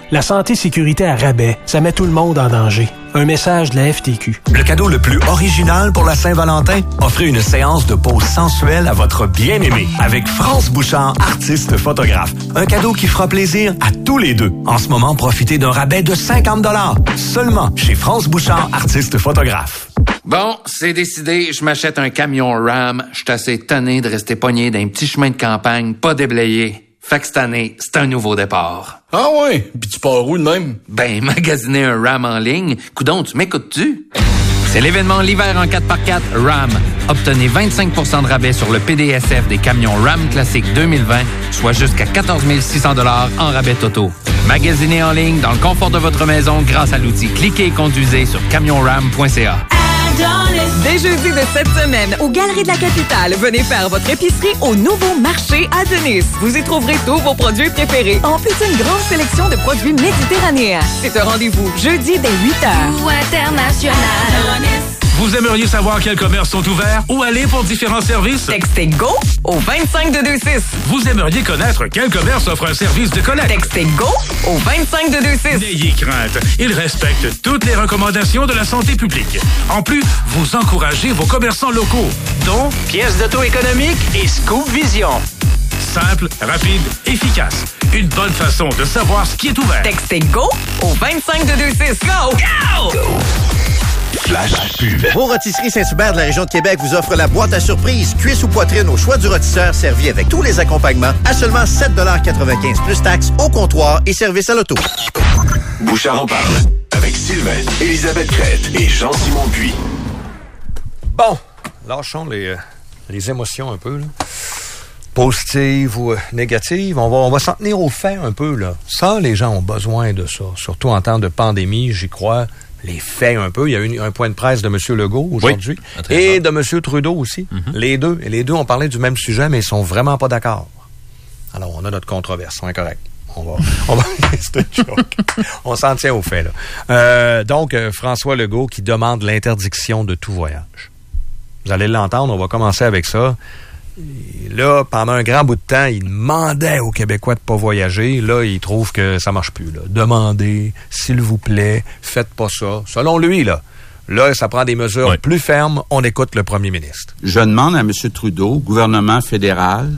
La santé-sécurité à rabais, ça met tout le monde en danger. Un message de la FTQ. Le cadeau le plus original pour la Saint-Valentin? Offrez une séance de pause sensuelle à votre bien-aimé avec France Bouchard, artiste photographe. Un cadeau qui fera plaisir à tous les deux. En ce moment, profitez d'un rabais de 50 $ seulement chez France Bouchard, artiste photographe. Bon, c'est décidé, je m'achète un camion Ram. Je suis assez tanné de rester pogné dans un petit chemin de campagne, pas déblayé. Fait que cette année, c'est un nouveau départ. Ah ouais? Puis tu pars où de même? Ben, magasiner un Ram en ligne. Coudon, tu m'écoutes-tu? C'est l'événement l'hiver en 4x4 Ram. Obtenez 25% de rabais sur le PDSF des camions Ram Classic 2020, soit jusqu'à 14 600 $ en rabais totaux. Magasinez en ligne dans le confort de votre maison grâce à l'outil Cliquez et conduisez sur camionram.ca. Dès jeudi de cette semaine, aux Galeries de la Capitale, venez faire votre épicerie au nouveau marché Adonis. Vous y trouverez tous vos produits préférés, en plus d'une grande sélection de produits méditerranéens. C'est un rendez-vous jeudi dès 8h. Ou international. Vous aimeriez savoir quels commerces sont ouverts? Où aller pour différents services? Textez GO au 25226. Vous aimeriez connaître quel commerce offre un service de collecte? Textez GO au 25226. N'ayez crainte, ils respectent toutes les recommandations de la santé publique. En plus, vous encouragez vos commerçants locaux, dont Pièces d'auto économique et Scoop Vision. Simple, rapide, efficace. Une bonne façon de savoir ce qui est ouvert. Textez GO au 25226. Go! Go! Go! Flash pub. Vos rôtisseries Saint-Hubert de la région de Québec vous offrent la boîte à surprise cuisse ou poitrine au choix du rôtisseur, servi avec tous les accompagnements à seulement 7,95 $ plus taxes au comptoir et service à l'auto. Bouchard en parle avec Sylvain, Élisabeth Crête et Jean-Simon Puy. Bon, lâchons les émotions un peu, là. Positives ou négatives. On va s'en tenir aux faits un peu, là. Ça, les gens ont besoin de ça. Surtout en temps de pandémie, j'y crois. Les faits un peu. Il y a eu un point de presse de M. Legault aujourd'hui et de M. Trudeau aussi. Mm-hmm. Les deux ont parlé du même sujet, mais ils sont vraiment pas d'accord. Alors, on a notre controverse. On est correct. On va c'est un joke. On s'en tient aux faits, là. Donc, François Legault qui demande l'interdiction de tout voyage. Vous allez l'entendre. On va commencer avec ça. Et là, pendant un grand bout de temps, il demandait aux Québécois de pas voyager. Là, il trouve que ça marche plus, là. Demandez, s'il vous plaît, faites pas ça. Selon lui, là, ça prend des mesures plus fermes. On écoute le premier ministre. Je demande à M. Trudeau, gouvernement fédéral,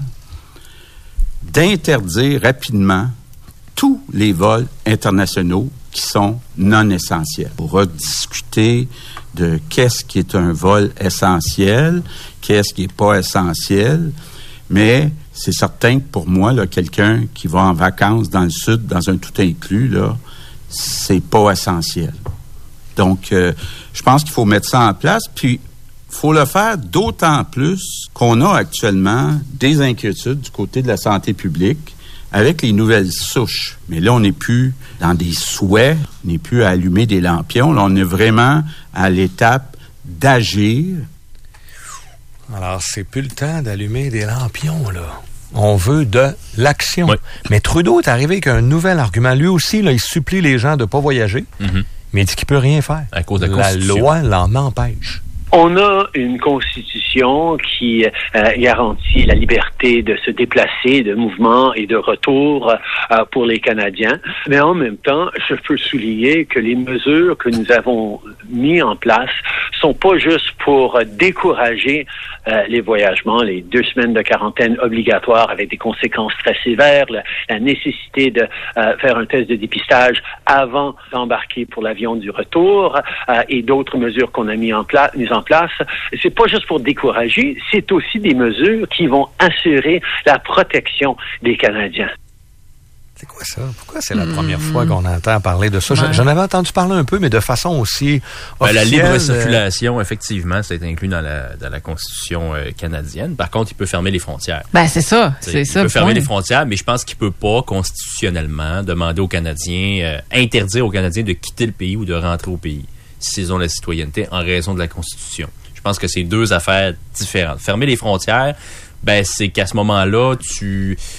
d'interdire rapidement tous les vols internationaux qui sont non essentiels. Pour rediscuter de qu'est-ce qui est un vol essentiel, qu'est-ce qui n'est pas essentiel, mais c'est certain que pour moi, là, quelqu'un qui va en vacances dans le sud, dans un tout inclus, là, c'est pas essentiel. Donc, je pense qu'il faut mettre ça en place, puis il faut le faire d'autant plus qu'on a actuellement des inquiétudes du côté de la santé publique avec les nouvelles souches. Mais là, on n'est plus dans des souhaits, on n'est plus à allumer des lampions. Là, on est vraiment à l'étape d'agir. Alors, c'est plus le temps d'allumer des lampions, là. On veut de l'action. Oui. Mais Trudeau est arrivé avec un nouvel argument. Lui aussi, là, il supplie les gens de ne pas voyager, mais il dit qu'il ne peut rien faire. À cause de la Constitution. La loi l'en empêche. On a une constitution qui garantit la liberté de se déplacer, de mouvement et de retour pour les Canadiens. Mais en même temps, je peux souligner que les mesures que nous avons mis en place sont pas juste pour décourager les voyagements, les 2 semaines de quarantaine obligatoire avec des conséquences très sévères, la nécessité de faire un test de dépistage avant d'embarquer pour l'avion du retour et d'autres mesures qu'on a mises en place. C'est pas juste pour décourager, c'est aussi des mesures qui vont assurer la protection des Canadiens. C'est quoi ça? Pourquoi c'est la première fois qu'on entend parler de ça? J'en avais entendu parler un peu, mais de façon aussi officielle. La libre circulation, effectivement, c'est inclus dans la Constitution canadienne. Par contre, il peut fermer les frontières. C'est ça. Il peut fermer les frontières, mais je pense qu'il peut pas constitutionnellement demander aux Canadiens, interdire aux Canadiens de quitter le pays ou de rentrer au pays s'ils ont la citoyenneté en raison de la Constitution. Je pense que c'est 2 affaires différentes. Fermer les frontières, c'est qu'à ce moment-là,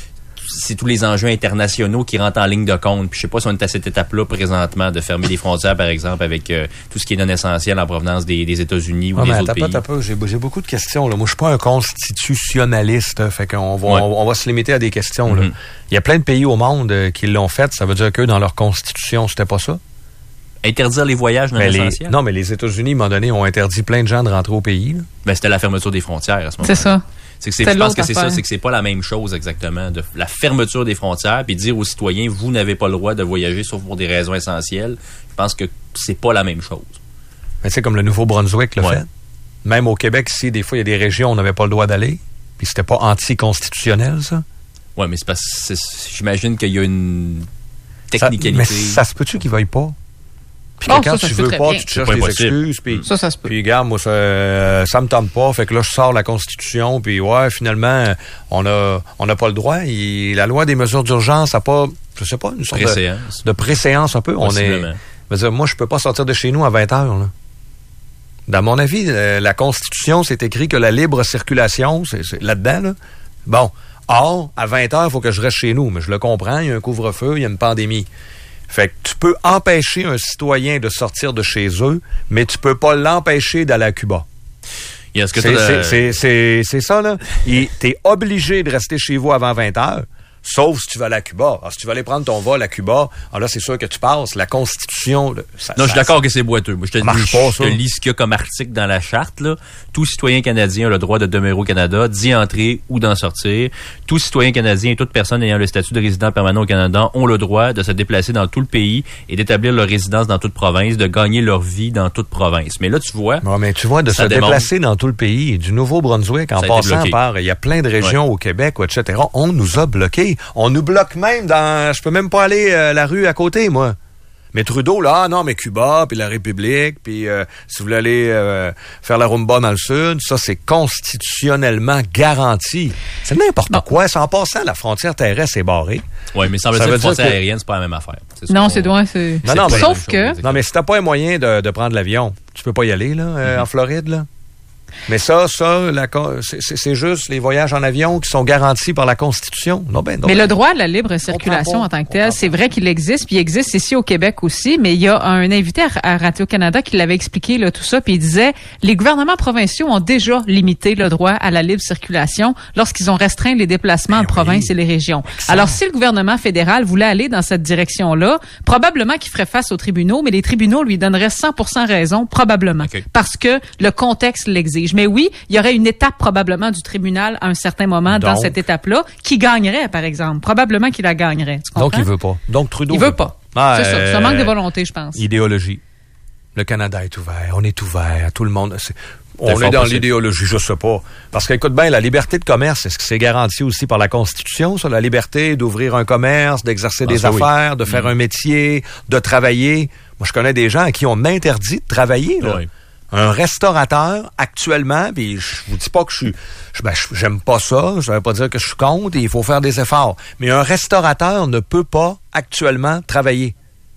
c'est tous les enjeux internationaux qui rentrent en ligne de compte. Puis je sais pas si on est à cette étape-là présentement de fermer les frontières, par exemple, avec tout ce qui est non essentiel en provenance des États-Unis ou des autres pays. J'ai beaucoup de questions. Là. Moi, je suis pas un constitutionnaliste. Fait qu'on va, on va se limiter à des questions. Là. Il y a plein de pays au monde qui l'ont fait. Ça veut dire qu'eux, dans leur constitution, c'était pas ça? Interdire les voyages non essentiels? Non, mais les États-Unis, à un moment donné, ont interdit plein de gens de rentrer au pays. Là. Ben, c'était la fermeture des frontières à ce moment-là. C'est ça. Je pense que c'est ça, c'est que c'est pas la même chose exactement. La fermeture des frontières, puis dire aux citoyens, vous n'avez pas le droit de voyager sauf pour des raisons essentielles, je pense que c'est pas la même chose. Mais c'est comme le Nouveau-Brunswick l'a fait. Même au Québec, ici, des fois, il y a des régions où on n'avait pas le droit d'aller, puis c'était pas anticonstitutionnel, ça? Oui, mais c'est parce que j'imagine qu'il y a une technicalité. Mais ça se peut-tu qu'ils veuillent pas? Puis quand tu veux pas, tu te cherches des excuses. Puis ça se peut. Puis regarde, moi, ça me tente pas. Fait que là, je sors la Constitution. Puis finalement, on n'a pas le droit. La loi des mesures d'urgence n'a pas, je sais pas, une sorte de préséance un peu. Moi, je peux pas sortir de chez nous à 20 heures. Là. Dans mon avis, la Constitution, c'est écrit que la libre circulation, c'est là-dedans. Là. Bon. Or, à 20 heures, il faut que je reste chez nous. Mais je le comprends, il y a un couvre-feu, il y a une pandémie. Fait que tu peux empêcher un citoyen de sortir de chez eux, mais tu peux pas l'empêcher d'aller à Cuba. C'est ça, là. T'es obligé de rester chez vous avant 20 heures. Sauf si tu vas aller à Cuba. Alors, si tu vas aller prendre ton vol à Cuba, alors là, c'est sûr que tu passes. La Constitution... je suis d'accord que c'est boiteux. Moi, je te lis ce qu'il y a comme article dans la charte. Là. Tout citoyen canadien a le droit de demeurer au Canada, d'y entrer ou d'en sortir. Tout citoyen canadien et toute personne ayant le statut de résident permanent au Canada ont le droit de se déplacer dans tout le pays et d'établir leur résidence dans toute province, de gagner leur vie dans toute province. Mais là, tu vois... de se déplacer dans tout le pays, du Nouveau-Brunswick, en passant par... Il y a plein de régions au Québec, etc. On nous a bloqués. On nous bloque même dans... Je peux même pas aller la rue à côté, moi. Mais Trudeau, là, non, mais Cuba, puis la République, puis si vous voulez aller faire la rumba dans le Sud, ça, c'est constitutionnellement garanti. C'est n'importe quoi. En passant, la frontière terrestre est barrée. Oui, mais semble-t-il que la frontière aérienne, c'est pas la même affaire. Non, c'est loin, c'est... Sauf que... Non, mais si t'as pas un moyen de prendre l'avion, tu peux pas y aller, là, en Floride, là. Mais c'est juste les voyages en avion qui sont garantis par la Constitution. Mais le droit à la libre circulation en tant que tel, c'est vrai qu'il existe, puis il existe ici au Québec aussi, mais il y a un invité à Radio-Canada qui l'avait expliqué, là, tout ça, puis il disait, les gouvernements provinciaux ont déjà limité le droit à la libre circulation lorsqu'ils ont restreint les déplacements en province et les régions. Alors, si le gouvernement fédéral voulait aller dans cette direction-là, probablement qu'il ferait face aux tribunaux, mais les tribunaux lui donneraient 100% raison, probablement, parce que le contexte l'exige. Mais oui, il y aurait une étape probablement du tribunal à un certain moment dans cette étape-là qui gagnerait, par exemple. Probablement qu'il la gagnerait. Tu comprends? Donc, il veut pas. Donc, Trudeau veut pas. C'est ça. C'est un manque de volonté, je pense. Idéologie. Le Canada est ouvert. On est ouvert à tout le monde. On est dans l'idéologie, je sais pas. Parce que, écoute bien, la liberté de commerce, est-ce que c'est garanti aussi par la Constitution, ça? La liberté d'ouvrir un commerce, d'exercer des affaires, de faire un métier, de travailler. Moi, je connais des gens à qui on interdit de travailler, là. Oui. Un restaurateur, actuellement, puis je vous dis pas que j'aime pas ça, je veux pas dire que je suis contre, et il faut faire des efforts. Mais un restaurateur ne peut pas actuellement travailler.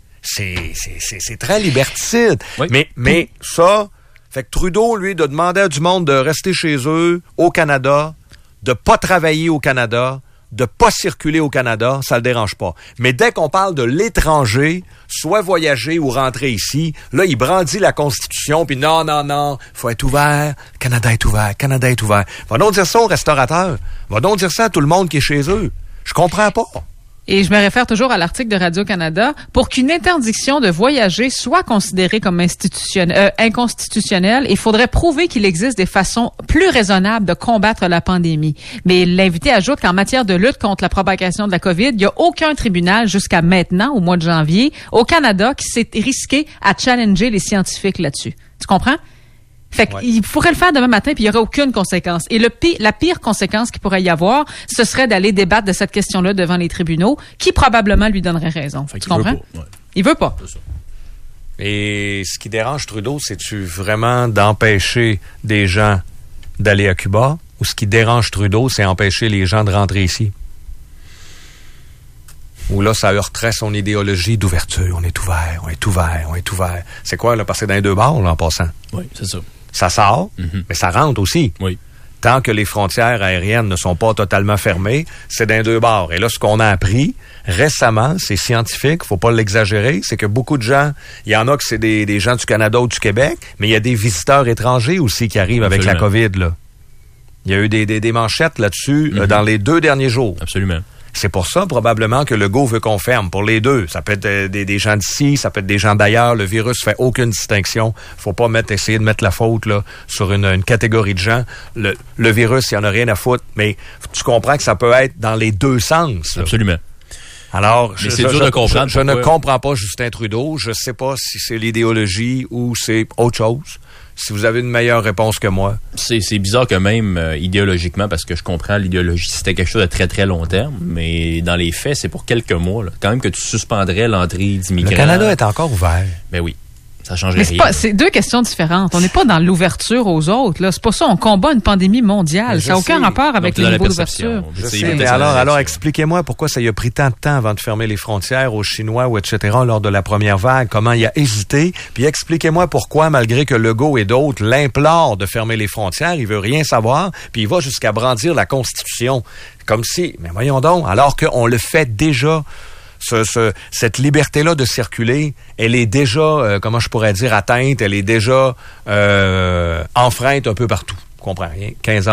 C'est très liberticide. Oui. Mais ça, fait que Trudeau, lui, de demander à du monde de rester chez eux, au Canada, de pas travailler au Canada, de pas circuler au Canada, ça le dérange pas. Mais dès qu'on parle de l'étranger, soit voyager ou rentrer ici, là, il brandit la Constitution, puis non, faut être ouvert, Canada est ouvert. Va donc dire ça aux restaurateurs. Va donc dire ça à tout le monde qui est chez eux. Je comprends pas. Et je me réfère toujours à l'article de Radio-Canada. Pour qu'une interdiction de voyager soit considérée comme inconstitutionnelle, il faudrait prouver qu'il existe des façons plus raisonnables de combattre la pandémie. Mais l'invité ajoute qu'en matière de lutte contre la propagation de la COVID, il n'y a aucun tribunal jusqu'à maintenant, au mois de janvier, au Canada, qui s'est risqué à challenger les scientifiques là-dessus. Tu comprends? Fait qu'il pourrait le faire demain matin, puis il n'y aurait aucune conséquence. Et la pire conséquence qu'il pourrait y avoir, ce serait d'aller débattre de cette question-là devant les tribunaux, qui probablement lui donnerait raison. Tu comprends? Il veut pas. C'est ça. Et ce qui dérange Trudeau, c'est-tu vraiment d'empêcher des gens d'aller à Cuba, ou ce qui dérange Trudeau, c'est empêcher les gens de rentrer ici? Ou là, ça heurterait son idéologie d'ouverture. On est ouvert. C'est quoi, là? Parce que dans les deux bords, là, en passant. Oui, c'est ça. Ça sort, mais ça rentre aussi. Oui. tant que les frontières aériennes ne sont pas totalement fermées, c'est d'un deux bords. Et là, ce qu'on a appris récemment, c'est scientifique, faut pas l'exagérer, c'est que beaucoup de gens, il y en a que c'est des gens du Canada ou du Québec, mais il y a des visiteurs étrangers aussi qui arrivent avec la COVID, là. Il y a eu des manchettes là-dessus dans les 2 derniers jours. Absolument. C'est pour ça, probablement, que Legault veut qu'on ferme pour les deux. Ça peut être des gens d'ici, ça peut être des gens d'ailleurs. Le virus fait aucune distinction. Faut pas essayer de mettre la faute là sur une catégorie de gens. Le virus, il y en a rien à foutre. Mais tu comprends que ça peut être dans les deux sens. Là. Absolument. Alors, je ne comprends pas Justin Trudeau. Je sais pas si c'est l'idéologie ou c'est autre chose. Si vous avez une meilleure réponse que moi. C'est bizarre que même idéologiquement, parce que je comprends l'idéologie, c'était quelque chose de très, très long terme, mais dans les faits, c'est pour quelques mois. Là. Quand même que tu suspendrais l'entrée d'immigrants. Le Canada est encore ouvert. Ben oui. Ça changerait rien. C'est deux questions différentes. On n'est pas dans l'ouverture aux autres. Là. C'est pas ça. On combat une pandémie mondiale. Ça n'a aucun rapport avec le niveau d'ouverture. Mais alors, expliquez-moi pourquoi ça y a pris tant de temps avant de fermer les frontières aux Chinois ou etc. lors de la première vague. Comment il a hésité. Puis expliquez-moi pourquoi, malgré que Legault et d'autres l'implorent de fermer les frontières, il veut rien savoir. Puis il va jusqu'à brandir la Constitution. Comme si, mais voyons donc, alors qu'on le fait déjà. Cette liberté-là de circuler, elle est déjà, comment je pourrais dire, atteinte, elle est déjà enfreinte un peu partout. Je comprends rien.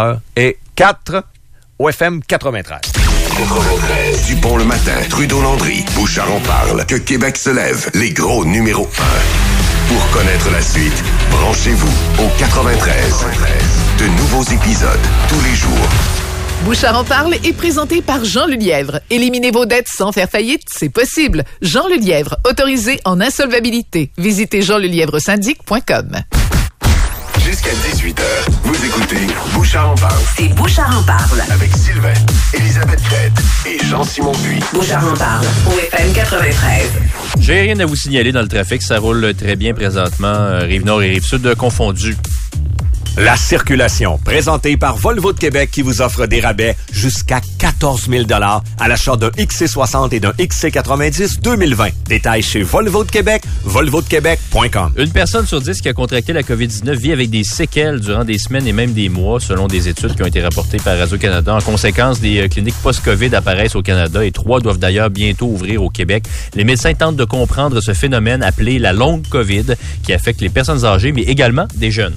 15h04 au FM 93. 93. Dupont le matin, Trudeau-Landry, Bouchard en parle, que Québec se lève, les gros numéros 1. Pour connaître la suite, branchez-vous au 93. De nouveaux épisodes tous les jours. Bouchard en parle est présenté par Jean Lelièvre. Éliminez vos dettes sans faire faillite, c'est possible. Jean Lelièvre, autorisé en insolvabilité. Visitez jeanlelièvresyndic.com. Jusqu'à 18h, vous écoutez Bouchard en parle. C'est Bouchard en parle. Avec Sylvain, Elisabeth Crête et Jean-Simon Puy. Bouchard en parle, au FM 93. J'ai rien à vous signaler dans le trafic. Ça roule très bien présentement. Rive-Nord et Rive-Sud confondus. La circulation, présentée par Volvo de Québec qui vous offre des rabais jusqu'à 14 000 $ à l'achat d'un XC60 et d'un XC90 2020. Détails chez Volvo de Québec, volvodequebec.com. Une personne sur 10 qui a contracté la COVID-19 vit avec des séquelles durant des semaines et même des mois, selon des études qui ont été rapportées par Radio-Canada. En conséquence, des cliniques post-COVID apparaissent au Canada et 3 doivent d'ailleurs bientôt ouvrir au Québec. Les médecins tentent de comprendre ce phénomène appelé la longue COVID qui affecte les personnes âgées, mais également des jeunes.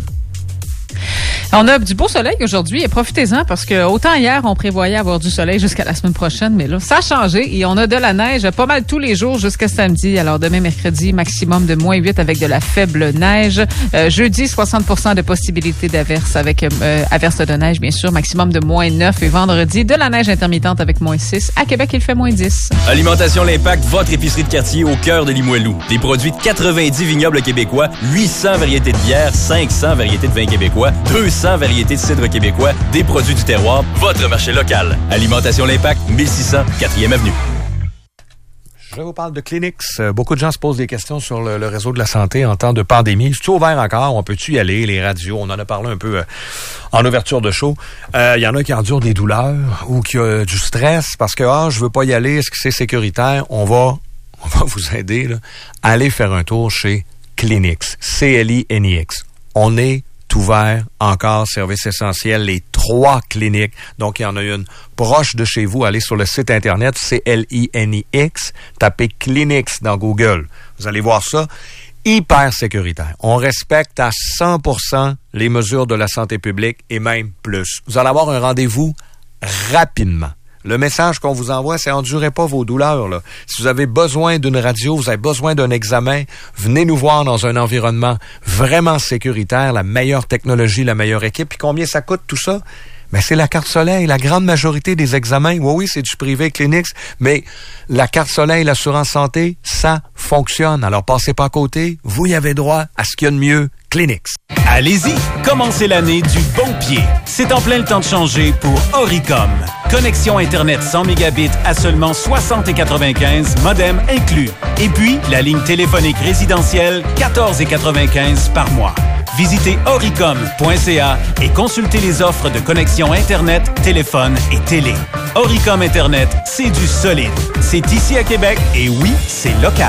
On a du beau soleil aujourd'hui et profitez-en parce que autant hier, on prévoyait avoir du soleil jusqu'à la semaine prochaine, mais là, ça a changé et on a de la neige pas mal tous les jours jusqu'à samedi. Alors demain, mercredi, maximum de -8 avec de la faible neige. Jeudi, 60% de possibilité d'averse avec averse de neige, bien sûr, maximum de -9 et vendredi, de la neige intermittente avec -6. À Québec, il fait -10. Alimentation L'Impact, votre épicerie de quartier au cœur de Limoilou. Des produits de 90 vignobles québécois, 800 variétés de bières, 500 variétés de vins québécois, 200 variétés de cidre québécois, des produits du terroir, votre marché local. Alimentation L'Impact, 1600 4e Avenue. Je vous parle de Kleenex. Beaucoup de gens se posent des questions sur le réseau de la santé en temps de pandémie. C'est-tu ouvert encore? On peut-tu y aller? Les radios, on en a parlé un peu en ouverture de show. Il y en a qui endurent des douleurs ou qui ont du stress parce que je veux pas y aller. Est-ce que c'est sécuritaire? On va vous aider. Là. Allez faire un tour chez Kleenex. CLINEX. On est ouvert encore, service essentiel, les 3 cliniques. Donc, il y en a une proche de chez vous. Allez sur le site Internet, CLINEX, tapez Kleenex dans Google. Vous allez voir ça. Hyper sécuritaire. On respecte à 100% les mesures de la santé publique et même plus. Vous allez avoir un rendez-vous rapidement. Le message qu'on vous envoie, c'est endurez pas vos douleurs. Là. Si vous avez besoin d'une radio, vous avez besoin d'un examen, venez nous voir dans un environnement vraiment sécuritaire, la meilleure technologie, la meilleure équipe. Puis combien ça coûte tout ça? Ben, c'est la carte soleil. La grande majorité des examens, oui, c'est du privé Kleenex, mais la carte soleil, l'assurance santé, ça fonctionne. Alors, passez pas à côté. Vous y avez droit à ce qu'il y a de mieux. Kleenex. Allez-y, commencez l'année du bon pied. C'est en plein le temps de changer pour Oricom. Connexion Internet 100 mégabits à seulement 60,95, modem inclus. Et puis, la ligne téléphonique résidentielle, 14,95 par mois. Visitez oricom.ca et consultez les offres de connexion Internet, téléphone et télé. Oricom Internet, c'est du solide. C'est ici à Québec et oui, c'est local.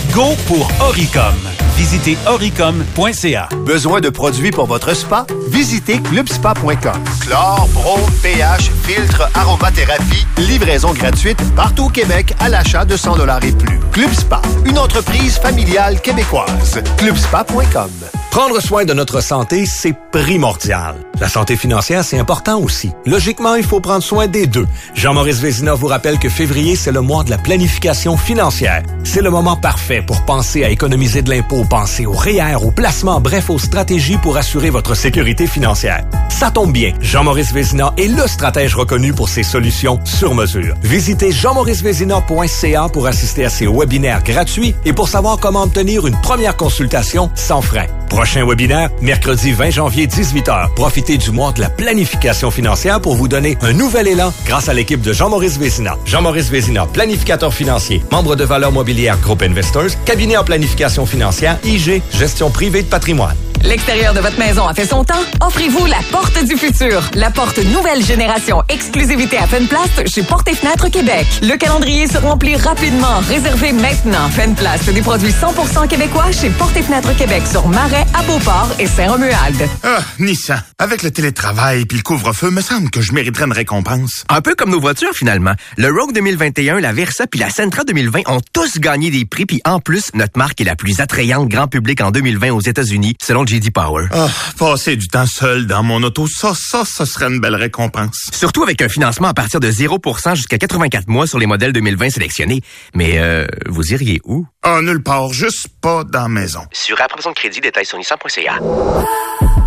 Go pour Oricom. Visitez oricom.ca. Besoin de produits pour votre spa? Visitez clubspa.com. Chlore, brome, pH, filtre, aromathérapie, livraison gratuite partout au Québec à l'achat de 100 $ et plus. Club Spa, une entreprise familiale québécoise. clubspa.com. Prendre soin de notre santé, c'est primordial. La santé financière, c'est important aussi. Logiquement, il faut prendre soin des deux. Jean-Maurice Vézina vous rappelle que février, c'est le mois de la planification financière. C'est le moment parfait pour penser à économiser de l'impôt, penser au REER, au placement, bref, aux stratégies pour assurer votre sécurité financière. Ça tombe bien, Jean-Maurice Vézina est le stratège reconnu pour ses solutions sur mesure. Visitez jeanmauricevézina.ca pour assister à ses webinaires gratuits et pour savoir comment obtenir une première consultation sans frais. Prochain webinaire, mercredi 20 janvier, 18h. Profitez du mois de la planification financière pour vous donner un nouvel élan grâce à l'équipe de Jean-Maurice Vézina. Jean-Maurice Vézina, planificateur financier, membre de Valeurs Mobilières Groupe Investors, cabinet en planification financière, IG, gestion privée de patrimoine. L'extérieur de votre maison a fait son temps? Offrez-vous la porte du futur. La porte nouvelle génération, exclusivité à Fenplast chez Portes et Fenêtres Québec. Le calendrier se remplit rapidement. Réservez maintenant. Fenplast, des produits 100% québécois chez Portes et Fenêtres Québec sur Marais, à Beauport et Saint-Romuald. Ah, Nissan. Avec le télétravail puis le couvre-feu, me semble que je mériterais une récompense. Un peu comme nos voitures, finalement. Le Rogue 2021, la Versa puis la Sentra 2020 ont tous gagné des prix, puis en plus, notre marque est la plus attrayante grand public en 2020 aux États-Unis, selon J.D. Power. Ah, passer du temps seul dans mon auto, ça serait une belle récompense. Surtout avec un financement à partir de 0% jusqu'à 84 mois sur les modèles 2020 sélectionnés. Mais vous iriez où? Ah, nulle part, juste pas dans la maison. Sur approbation de crédit, détails sur nissan.ca.